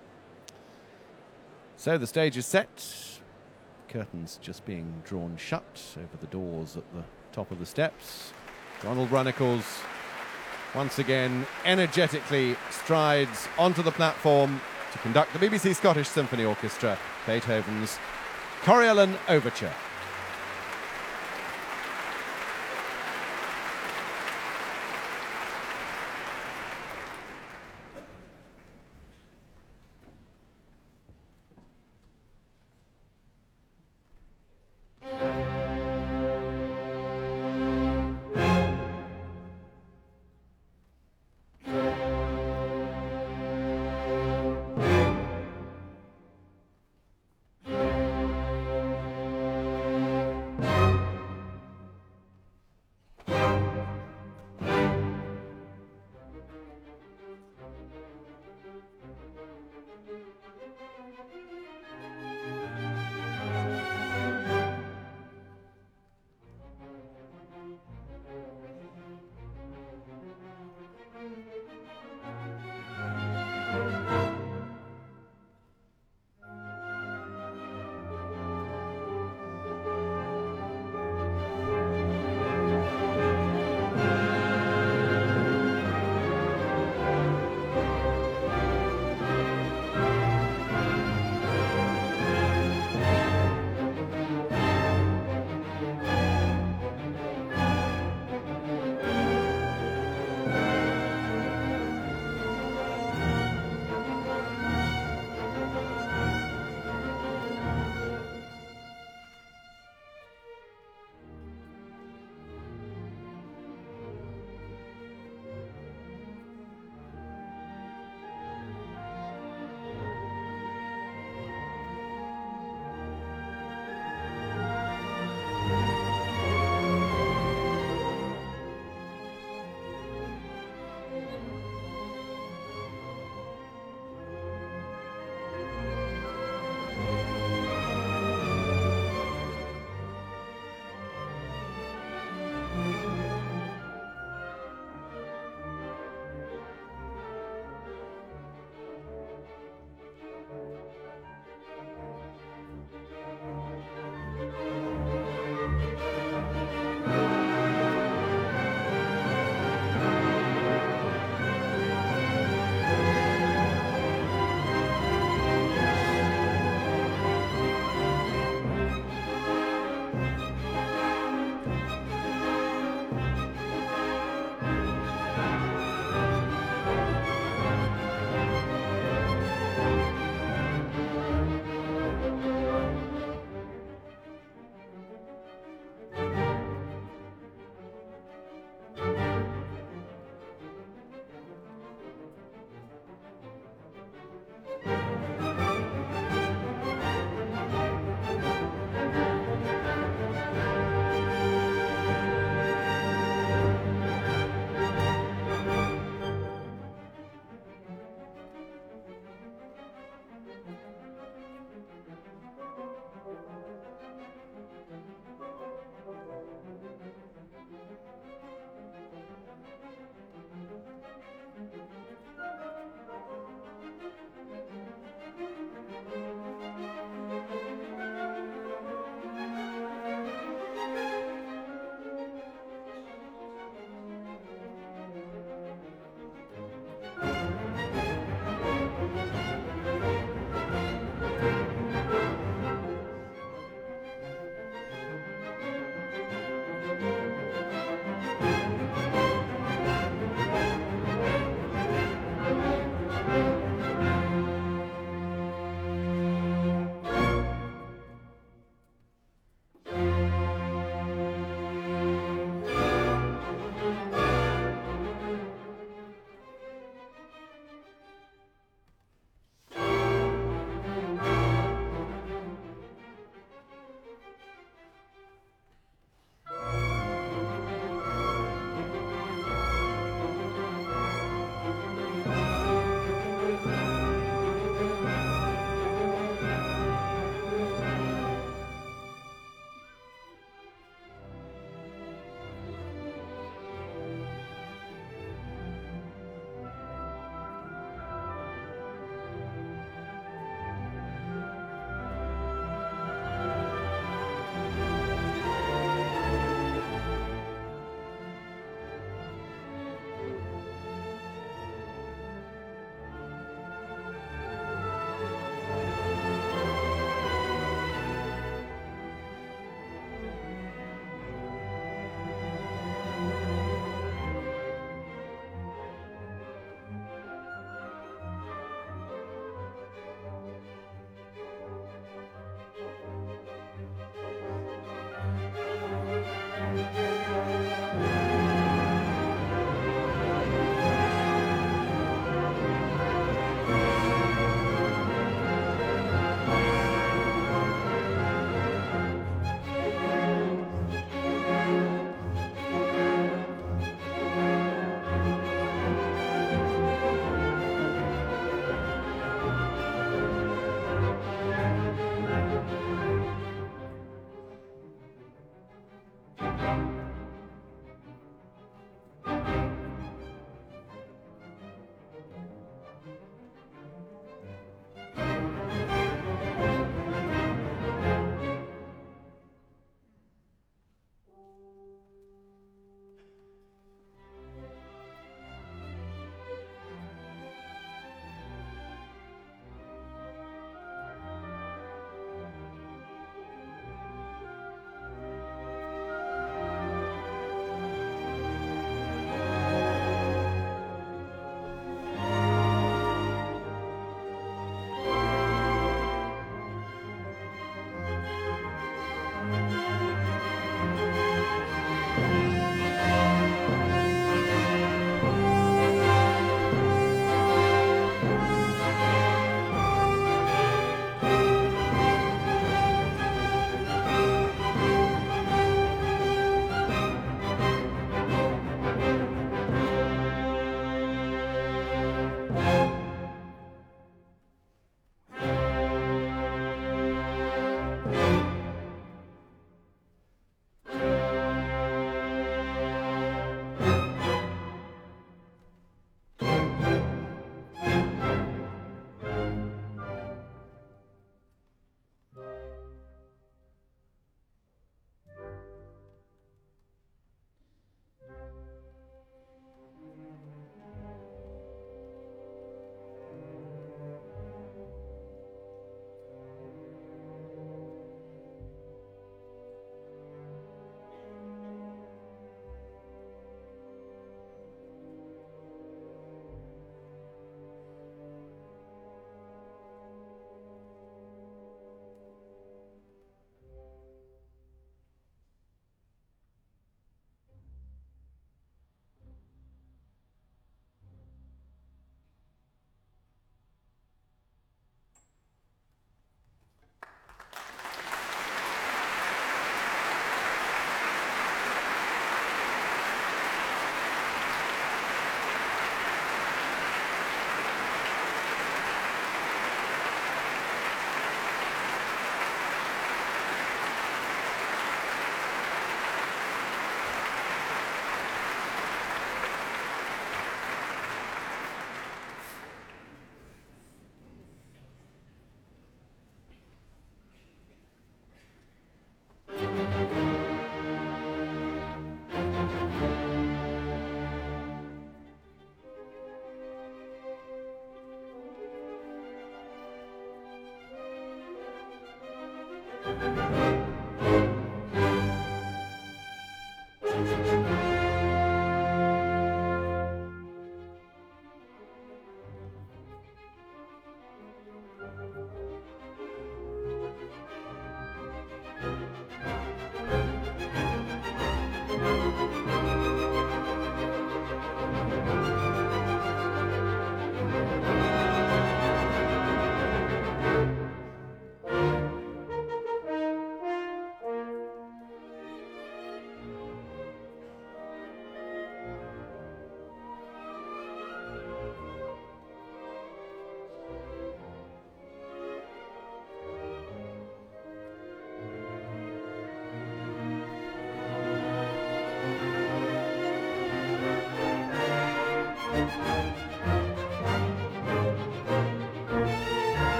So the stage is set, curtains just being drawn shut over the doors at the top of the steps. Donald Runnicles once again energetically strides onto the platform to conduct the BBC Scottish Symphony Orchestra, Beethoven's Coriolan Overture.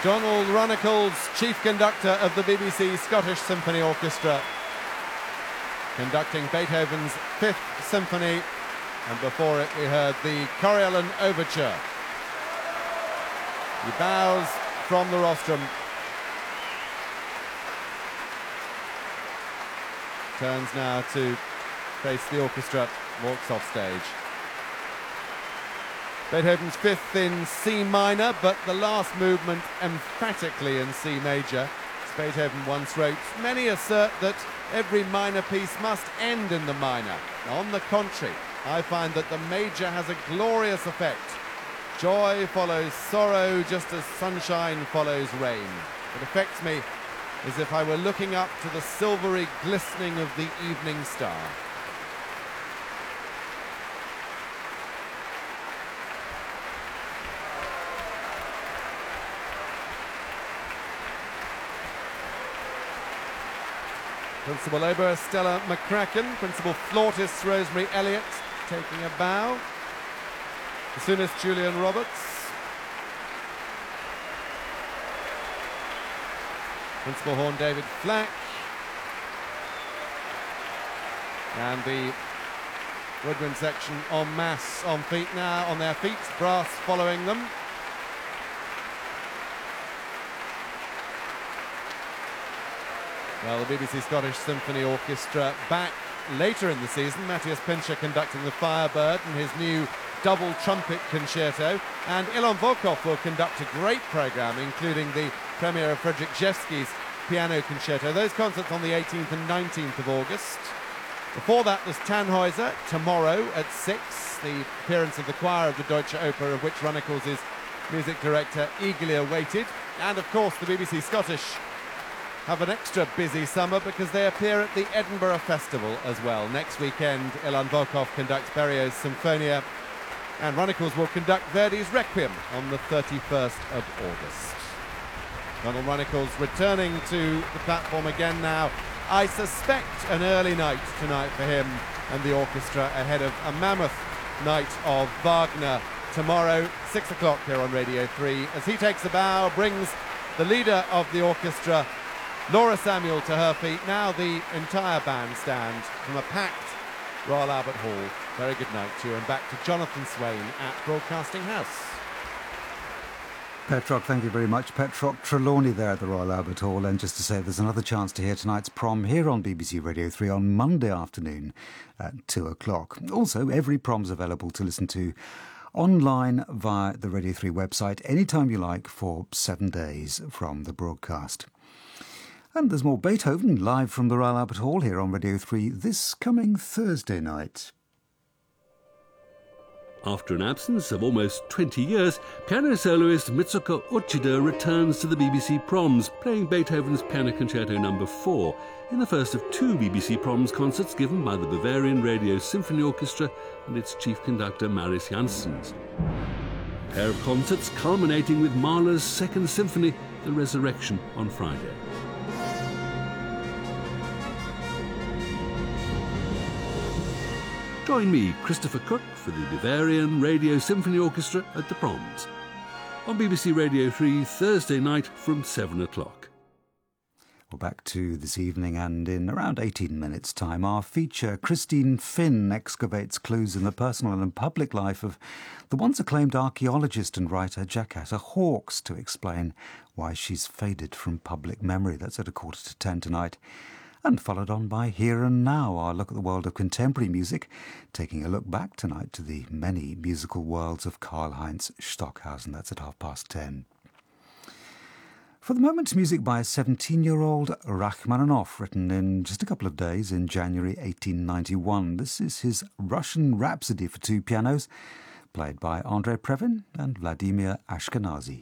Donald Runnicles, chief conductor of the BBC Scottish Symphony Orchestra, conducting Beethoven's Fifth Symphony, and before it we heard the Coriolan Overture. He bows from the rostrum, turns now to face the orchestra, walks off stage. Beethoven's Fifth in C minor, but the last movement emphatically in C major. As Beethoven once wrote, many assert that every minor piece must end in the minor. On the contrary, I find that the major has a glorious effect. Joy follows sorrow just as sunshine follows rain. It affects me as if I were looking up to the silvery glistening of the evening star. Principal Oboe Stella McCracken, Principal Flautist Rosemary Elliott taking a bow. Bassoonist Julian Roberts. Principal horn David Flack. And the woodwind section en masse on feet now, on their feet, brass following them. Well, the BBC Scottish Symphony Orchestra back later in the season. Matthias Pincher conducting the Firebird and his new double trumpet concerto. And Ilan Volkov will conduct a great programme, including the premiere of Frederick Rzewski's piano concerto. Those concerts on the 18th and 19th of August. Before that, there's Tannhäuser tomorrow at 6, the appearance of the choir of the Deutsche Oper, of which Runnicles is music director, eagerly awaited. And, of course, the BBC Scottish have an extra busy summer because they appear at the Edinburgh Festival as well. Next weekend, Ilan Volkov conducts Berrioz's Symphonia, and Runnicles will conduct Verdi's Requiem on the 31st of August. Donald Runnicles returning to the platform again now. I suspect an early night tonight for him and the orchestra ahead of a mammoth night of Wagner tomorrow, 6 o'clock here on Radio 3, as he takes a bow, brings the leader of the orchestra, Laura Samuel, to her feet. Now the entire bandstand from a packed Royal Albert Hall. Very good night to you, and back to Jonathan Swain at Broadcasting House. Petrock, thank you very much. Petrock Trelawney there at the Royal Albert Hall. And just to say, there's another chance to hear tonight's prom here on BBC Radio 3 on Monday afternoon at 2 o'clock. Also, every prom's available to listen to online via the Radio 3 website anytime you like for 7 days from the broadcast. And there's more Beethoven live from the Royal Albert Hall here on Radio 3 this coming Thursday night. After an absence of almost 20 years, piano soloist Mitsuko Uchida returns to the BBC Proms, playing Beethoven's Piano Concerto No. 4, in the first of 2 BBC Proms concerts given by the Bavarian Radio Symphony Orchestra and its chief conductor Marius Janssens. A pair of concerts culminating with Mahler's Second Symphony, The Resurrection, on Friday. Join me, Christopher Cook, for the Bavarian Radio Symphony Orchestra at the Proms on BBC Radio 3 Thursday night from 7 o'clock. Well, back to this evening, and in around 18 minutes' time, our feature, Christine Finn, excavates clues in the personal and public life of the once acclaimed archaeologist and writer Jacquetta Hawkes to explain why she's faded from public memory. That's at 10:15 tonight. And followed on by Here and Now, our look at the world of contemporary music, taking a look back tonight to the many musical worlds of Karlheinz Stockhausen. That's at 10:30. For the moment, music by 17-year-old Rachmaninoff, written in just a couple of days in January 1891. This is his Russian Rhapsody for 2 pianos, played by Andrei Previn and Vladimir Ashkenazy.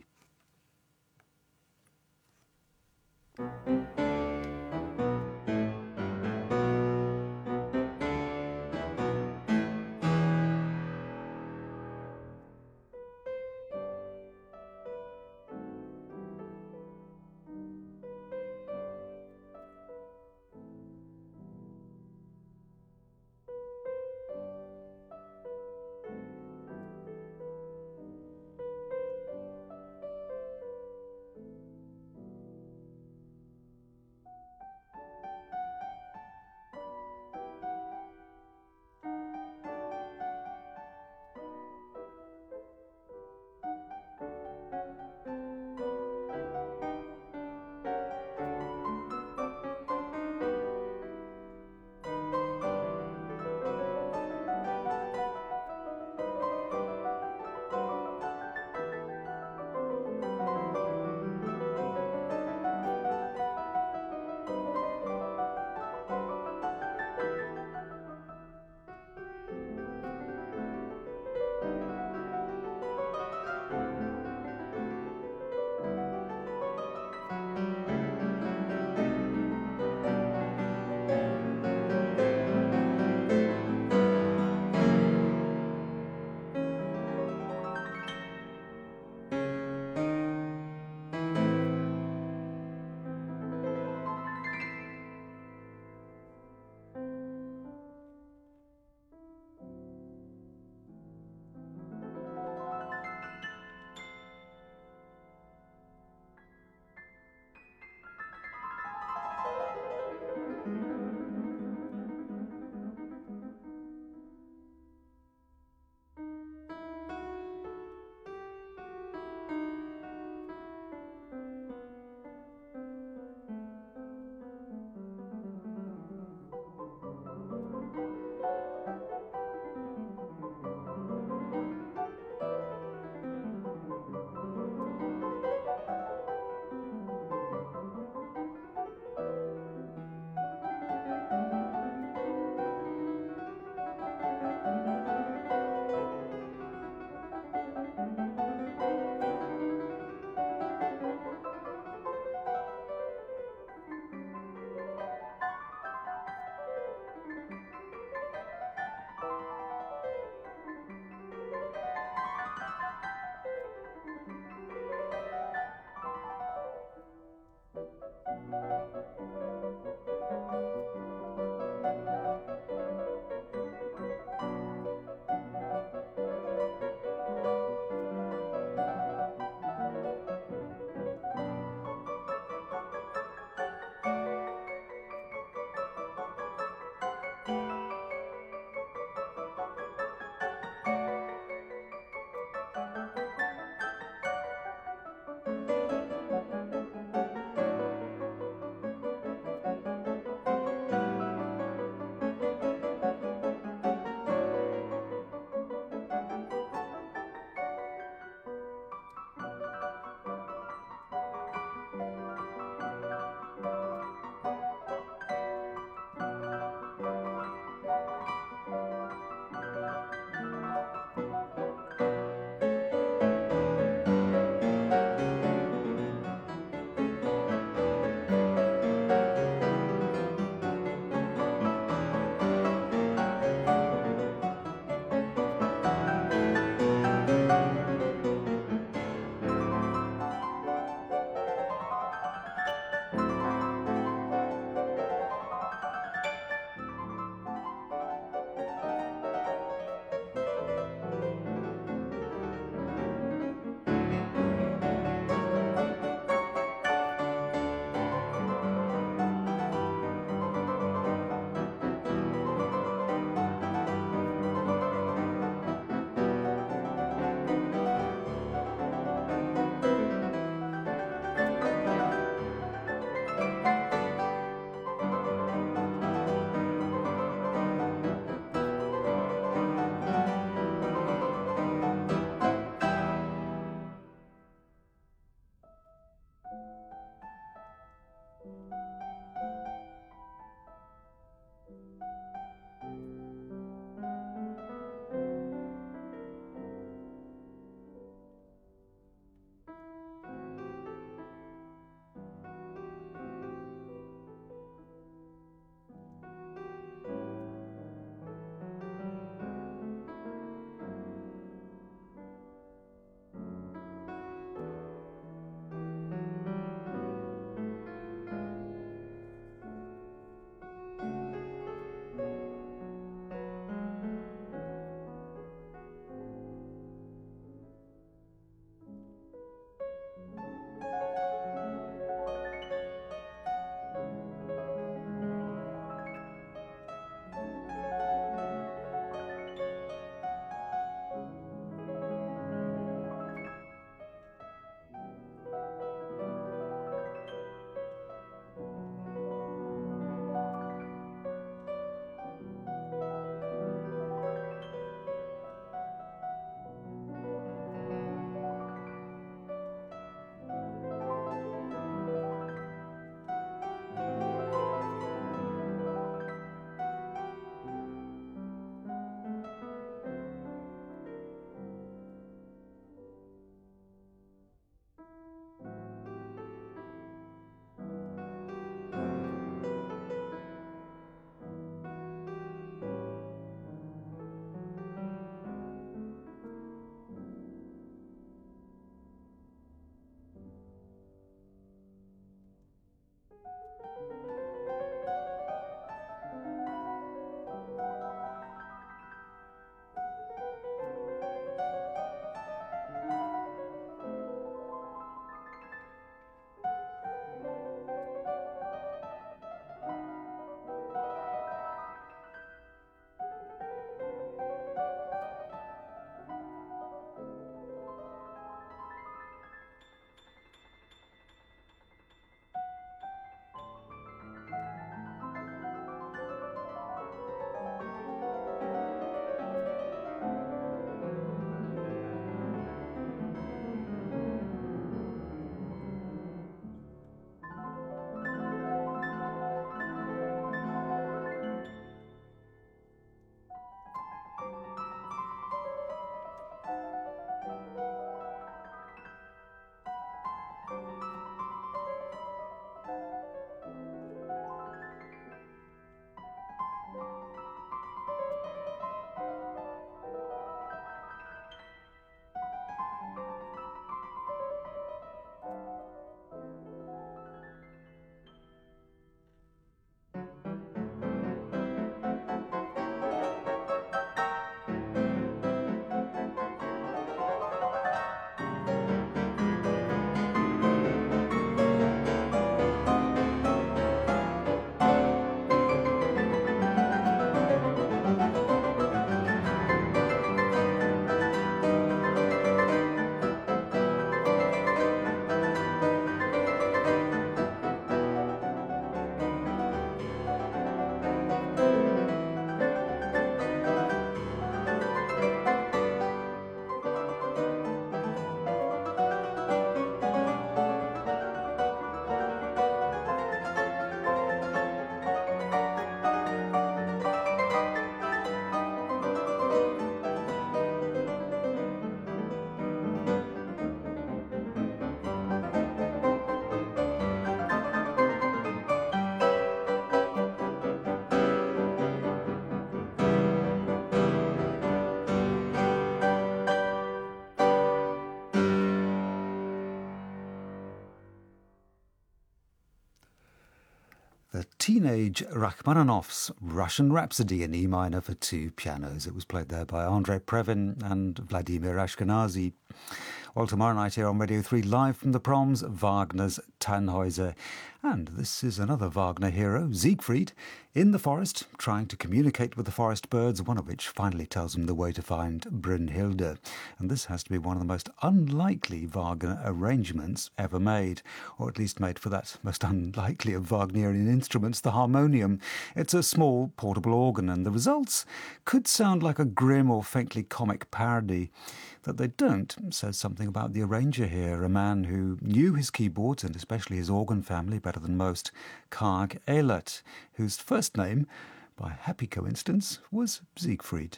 teenage Rachmaninoff's Russian Rhapsody in E minor for two pianos. It was played there by Andrei Previn and Vladimir Ashkenazy. Well, tomorrow night here on Radio 3, live from the Proms, Wagner's Tannhäuser. And this is another Wagner hero, Siegfried, in the forest, trying to communicate with the forest birds, one of which finally tells him the way to find Brünnhilde. And this has to be one of the most unlikely Wagner arrangements ever made, or at least made for that most unlikely of Wagnerian instruments, the harmonium. It's a small, portable organ, and the results could sound like a grim or faintly comic parody. That they don't says something about the arranger here, a man who knew his keyboards and especially his organ family better than most, Karg Ehlert, whose first name, by happy coincidence, was Siegfried.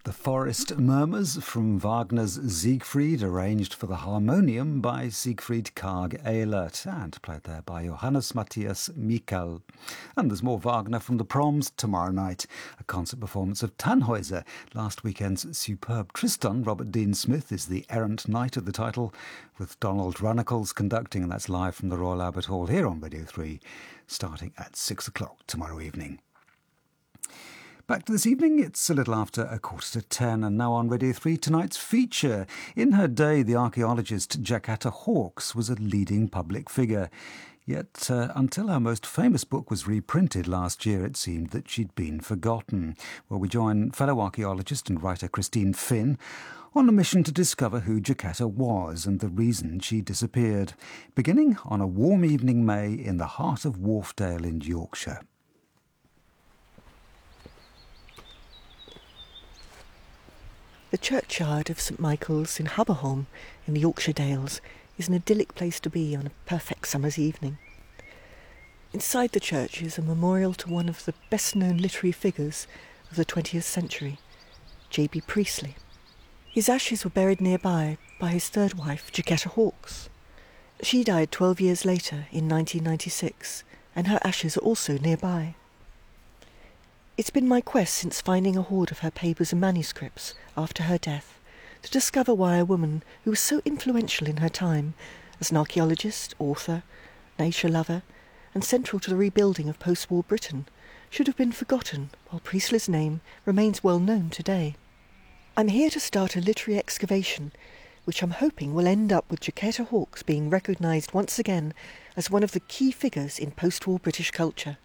The Forest Murmurs from Wagner's Siegfried, arranged for the harmonium by Siegfried Karg Ehlert and played there by Johannes Matthias Michael. And there's more Wagner from the Proms tomorrow night. A concert performance of Tannhäuser, last weekend's superb Tristan. Robert Dean Smith is the errant knight of the title, with Donald Runnicles conducting, and that's live from the Royal Albert Hall here on Radio 3, starting at 6 o'clock tomorrow evening. Back to this evening, it's a little after 9:45, and now on Radio 3, tonight's feature. In her day, the archaeologist Jacata Hawkes was a leading public figure. Yet, until her most famous book was reprinted last year, it seemed that she'd been forgotten. Well, we join fellow archaeologist and writer Christine Finn on a mission to discover who Jacata was and the reason she disappeared, beginning on a warm evening May in the heart of Wharfdale in Yorkshire. The churchyard of St Michael's in Hubberholm in the Yorkshire Dales is an idyllic place to be on a perfect summer's evening. Inside the church is a memorial to one of the best-known literary figures of the 20th century, J.B. Priestley. His ashes were buried nearby by his third wife, Jacata Hawkes. She died 12 years later in 1996, and her ashes are also nearby. It's been my quest since finding a hoard of her papers and manuscripts after her death to discover why a woman who was so influential in her time as an archaeologist, author, nature lover, and central to the rebuilding of post-war Britain should have been forgotten while Priestley's name remains well known today. I'm here to start a literary excavation which I'm hoping will end up with Jacata Hawkes being recognised once again as one of the key figures in post-war British culture.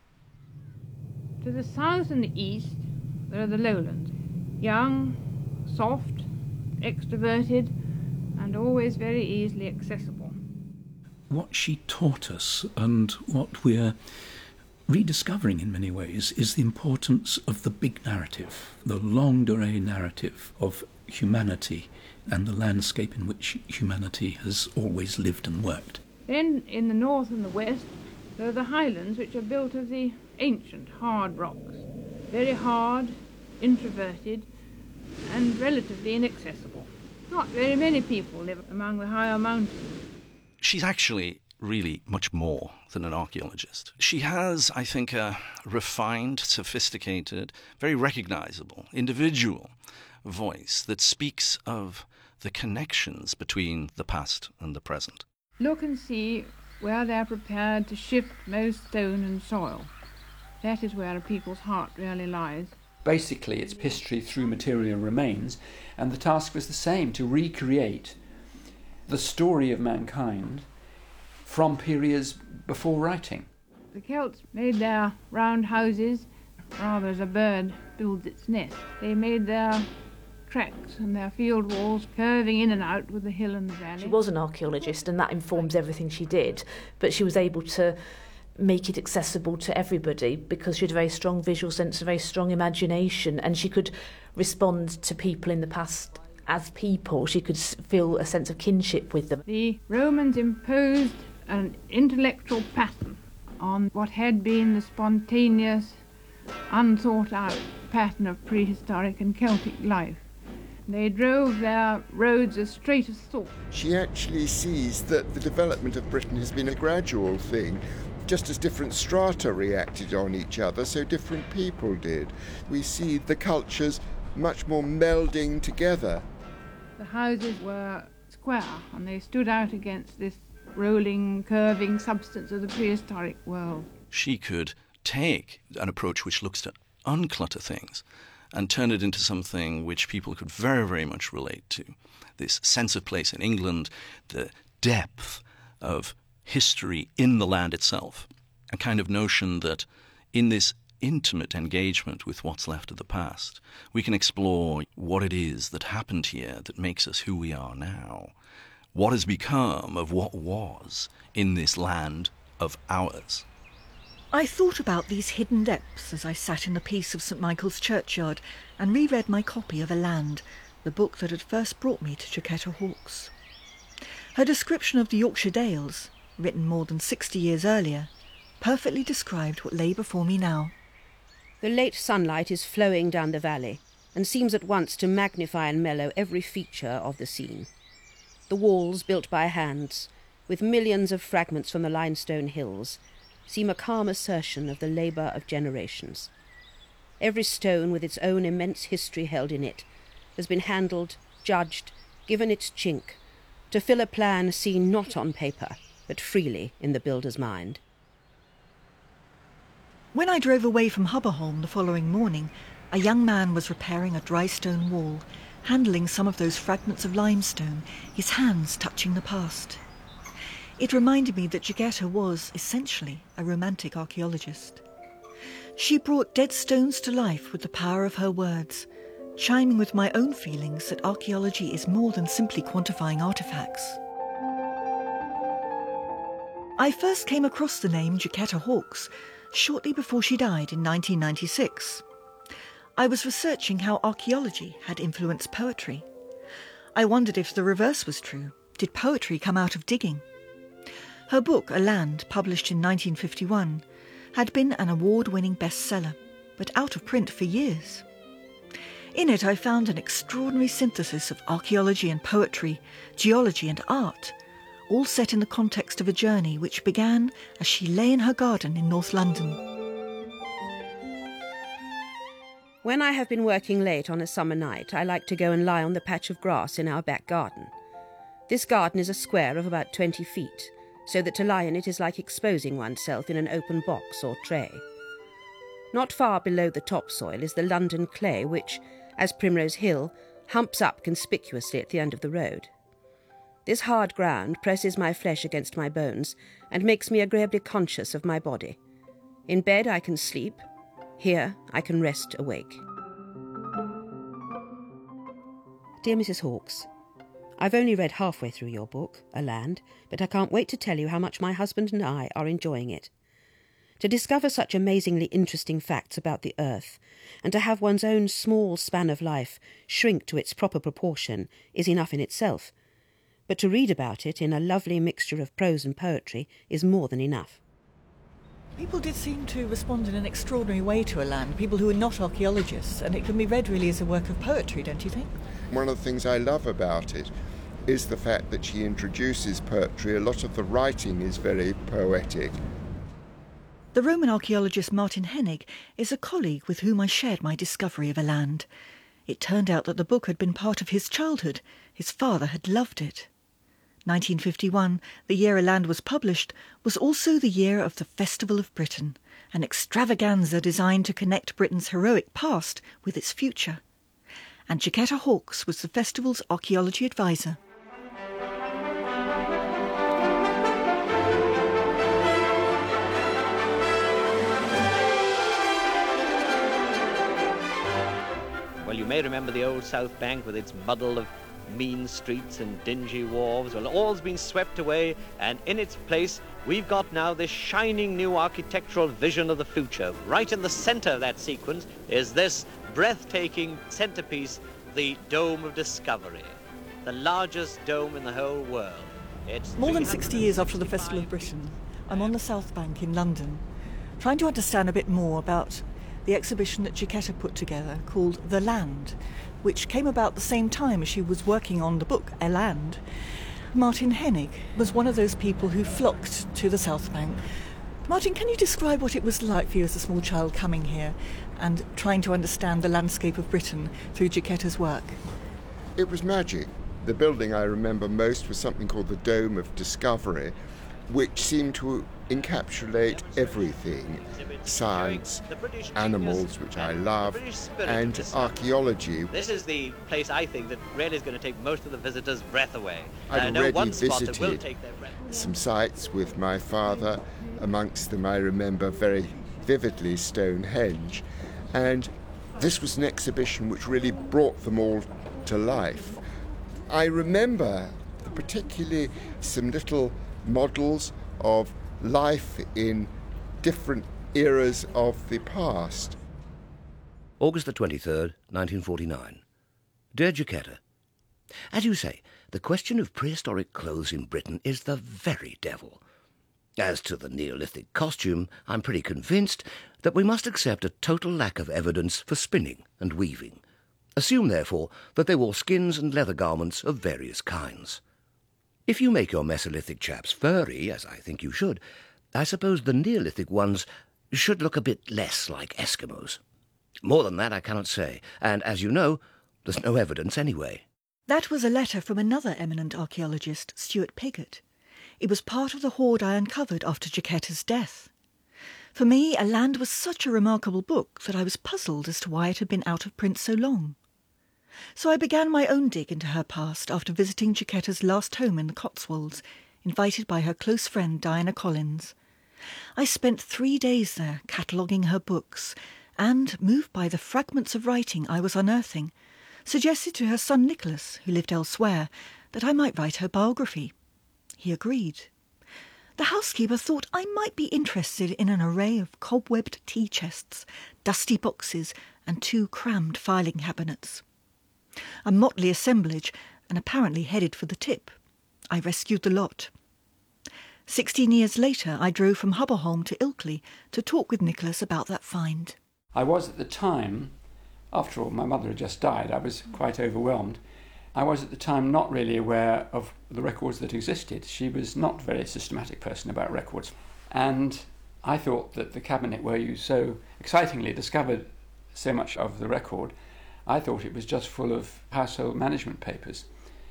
To the south and the east, there are the lowlands. Young, soft, extroverted, and always very easily accessible. What she taught us, and what we're rediscovering in many ways, is the importance of the big narrative, the longue durée narrative of humanity and the landscape in which humanity has always lived and worked. Then, in the north and the west, there are the highlands, which are built of the ancient hard rocks, very hard, introverted, and relatively inaccessible. Not very many people live among the higher mountains. She's actually really much more than an archaeologist. She has, I think, a refined, sophisticated, very recognizable, individual voice that speaks of the connections between the past and the present. Look and see where they're prepared to shift most stone and soil. That is where a people's heart really lies. Basically, it's history through material remains, and the task was the same, to recreate the story of mankind from periods before writing. The Celts made their round houses rather as a bird builds its nest. They made their tracks and their field walls curving in and out with the hill and the valley. She was an archaeologist, and that informs everything she did, but she was able to make it accessible to everybody because she had a very strong visual sense, a very strong imagination, and she could respond to people in the past as people. She could feel a sense of kinship with them. The Romans imposed an intellectual pattern on what had been the spontaneous, unthought-out pattern of prehistoric and Celtic life. They drove their roads as straight as thought. She actually sees that the development of Britain has been a gradual thing. Just as different strata reacted on each other, so different people did. We see the cultures much more melding together. The houses were square, and they stood out against this rolling, curving substance of the prehistoric world. She could take an approach which looks to unclutter things and turn it into something which people could very, very much relate to. This sense of place in England, the depth of history in the land itself, a kind of notion that in this intimate engagement with what's left of the past, we can explore what it is that happened here that makes us who we are now, what has become of what was in this land of ours. I thought about these hidden depths as I sat in the peace of St Michael's churchyard and reread my copy of A Land, the book that had first brought me to Jacata Hawkes. Her description of the Yorkshire Dales, written more than 60 years earlier, perfectly described what lay before me now. The late sunlight is flowing down the valley. and seems at once to magnify and mellow every feature of the scene. The walls, built by hands, with millions of fragments from the limestone hills, seem a calm assertion of the labour of generations. Every stone, with its own immense history held in it, has been handled, judged, given its chink, to fill a plan seen not on paper, but freely in the builder's mind. When I drove away from Hubberholm the following morning, a young man was repairing a dry stone wall, handling some of those fragments of limestone, his hands touching the past. It reminded me that Giochetta was, essentially, a romantic archaeologist. She brought dead stones to life with the power of her words, chiming with my own feelings that archaeology is more than simply quantifying artefacts. I first came across the name Giochetta Hawkes shortly before she died in 1996. I was researching how archaeology had influenced poetry. I wondered if the reverse was true. Did poetry come out of digging? Her book, A Land, published in 1951, had been an award-winning bestseller, but out of print for years. In it I found an extraordinary synthesis of archaeology and poetry, geology and art, all set in the context of a journey which began as she lay in her garden in North London. When I have been working late on a summer night, I like to go and lie on the patch of grass in our back garden. This garden is a square of about 20 feet, so that to lie in it is like exposing oneself in an open box or tray. Not far below the topsoil is the London clay which, as Primrose Hill, humps up conspicuously at the end of the road. This hard ground presses my flesh against my bones and makes me agreeably conscious of my body. In bed I can sleep. Here I can rest awake. Dear Mrs. Hawkes, I've only read halfway through your book, A Land, but I can't wait to tell you how much my husband and I are enjoying it. To discover such amazingly interesting facts about the earth, and to have one's own small span of life shrink to its proper proportion, is enough in itself. But to read about it in a lovely mixture of prose and poetry is more than enough. People did seem to respond in an extraordinary way to A Land, people who are not archaeologists, and it can be read really as a work of poetry, don't you think? One of the things I love about it is the fact that she introduces poetry. A lot of the writing is very poetic. The Roman archaeologist Martin Hennig is a colleague with whom I shared my discovery of A Land. It turned out that the book had been part of his childhood. His father had loved it. 1951, the year A Land was published, was also the year of the Festival of Britain, an extravaganza designed to connect Britain's heroic past with its future. And Giochetta Hawkes was the festival's archaeology advisor. Well, you may remember the old South Bank with its muddle of mean streets and dingy wharves. Well, all's been swept away, and in its place we've got now this shining new architectural vision of the future. Right in the centre of that sequence is this breathtaking centrepiece, the Dome of Discovery, the largest dome in the whole world. It's more than 60 years after the Festival of Britain, I'm on the South Bank in London, trying to understand a bit more about the exhibition that Giochetta put together called The Land, which came about the same time as she was working on the book A Land. Martin Hennig was one of those people who flocked to the South Bank. Martin, can you describe what it was like for you as a small child coming here and trying to understand the landscape of Britain through Giochetta's work? It was magic. The building I remember most was something called the Dome of Discovery, which seemed to encapsulate everything: science, animals, which I love, and archaeology. This is the place, I think, that really is going to take most of the visitors' breath away. I'd know already one spot that will visited take their breath. some sites with my father. Amongst them I remember very vividly Stonehenge, and this was an exhibition which really brought them all to life. I remember particularly some little models of life in different eras of the past. August the 23rd, 1949. Dear Giochetta, as you say, the question of prehistoric clothes in Britain is the very devil. As to the Neolithic costume, I'm pretty convinced that we must accept a total lack of evidence for spinning and weaving. Assume, therefore, that they wore skins and leather garments of various kinds. If you make your Mesolithic chaps furry, as I think you should, I suppose the Neolithic ones should look a bit less like Eskimos. More than that I cannot say, and as you know, there's no evidence anyway. That was a letter from another eminent archaeologist, Stuart Piggott. It was part of the hoard I uncovered after Jacquetta's death. For me, A Land was such a remarkable book that I was puzzled as to why it had been out of print so long. So I began my own dig into her past after visiting Jacquetta's last home in the Cotswolds, invited by her close friend Diana Collins. I spent 3 days there cataloguing her books and, moved by the fragments of writing I was unearthing, suggested to her son Nicholas, who lived elsewhere, that I might write her biography. He agreed. The housekeeper thought I might be interested in an array of cobwebbed tea chests, dusty boxes, and 2 crammed filing cabinets. A motley assemblage, and apparently headed for the tip. I rescued the lot. 16 years later, I drove from Hubberholm to Ilkley to talk with Nicholas about that find. I was at the time, after all, my mother had just died, I was quite overwhelmed. I was at the time not really aware of the records that existed. She was not a very systematic person about records. And I thought that the cabinet where you so excitingly discovered so much of the record, I thought it was just full of household management papers.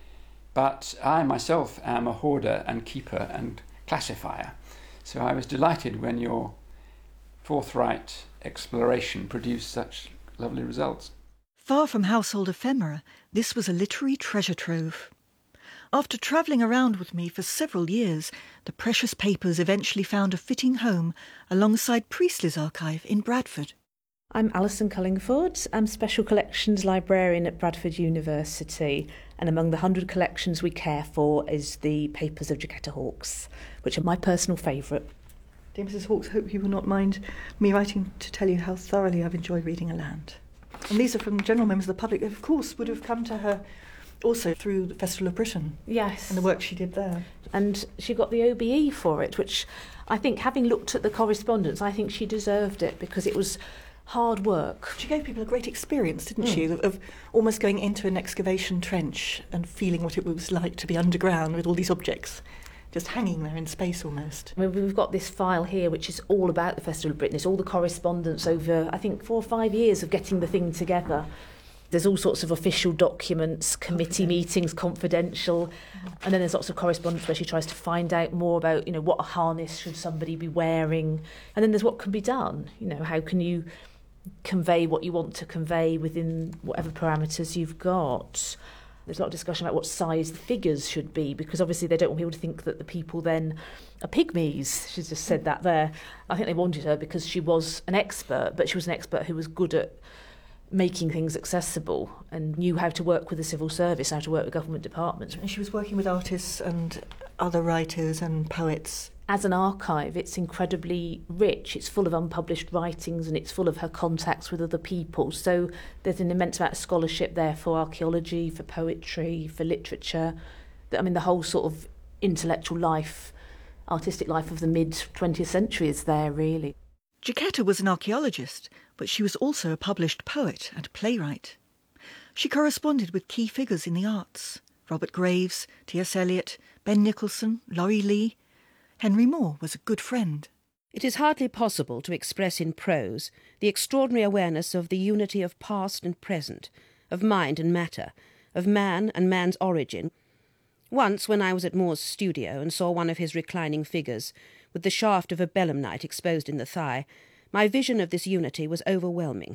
But I myself am a hoarder and keeper and classifier. So I was delighted when your forthright exploration produced such lovely results. Far from household ephemera, this was a literary treasure trove. After travelling around with me for several years, the precious papers eventually found a fitting home alongside Priestley's archive in Bradford. I'm Alison Cullingford. I'm Special Collections Librarian at Bradford University, and among the 100 collections we care for is the papers of Jacquetta Hawkes, which are my personal favourite. Dear Mrs. Hawkes, hope you will not mind me writing to tell you how thoroughly I've enjoyed reading A Land. And these are from general members of the public, of course, would have come to her also through the Festival of Britain. Yes. And the work she did there. And she got the OBE for it, which I think, having looked at the correspondence, I think she deserved it because it was hard work. She gave people a great experience, didn't she, of almost going into an excavation trench and feeling what it was like to be underground with all these objects just hanging there in space almost. I mean, we've got this file here which is all about the Festival of Britain. It's all the correspondence over, I think, 4 or 5 years of getting the thing together. There's all sorts of official documents, committee meetings, confidential, and then there's lots of correspondence where she tries to find out more about, you know, what harness should somebody be wearing, and then there's what can be done. You know, how can you convey what you want to convey within whatever parameters you've got. There's a lot of discussion about what size the figures should be, because obviously they don't want people to think that the people then are pygmies. She's just said that there. I think they wanted her because she was an expert, but she was an expert who was good at making things accessible and knew how to work with the civil service, how to work with government departments. And she was working with artists and other writers and poets. As an archive, it's incredibly rich. It's full of unpublished writings and it's full of her contacts with other people. So there's an immense amount of scholarship there for archaeology, for poetry, for literature. I mean, the whole sort of intellectual life, artistic life of the mid-20th century is there, really. Jacquetta was an archaeologist, but she was also a published poet and playwright. She corresponded with key figures in the arts: Robert Graves, T.S. Eliot, Ben Nicholson, Laurie Lee. Henry Moore was a good friend. It is hardly possible to express in prose the extraordinary awareness of the unity of past and present, of mind and matter, of man and man's origin. Once, when I was at Moore's studio and saw one of his reclining figures, with the shaft of a belemnite exposed in the thigh, my vision of this unity was overwhelming.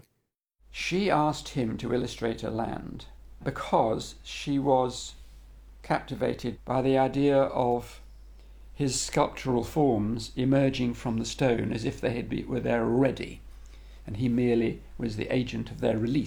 She asked him to illustrate A Land because she was captivated by the idea of his sculptural forms emerging from the stone as if they were there already, and he merely was the agent of their release.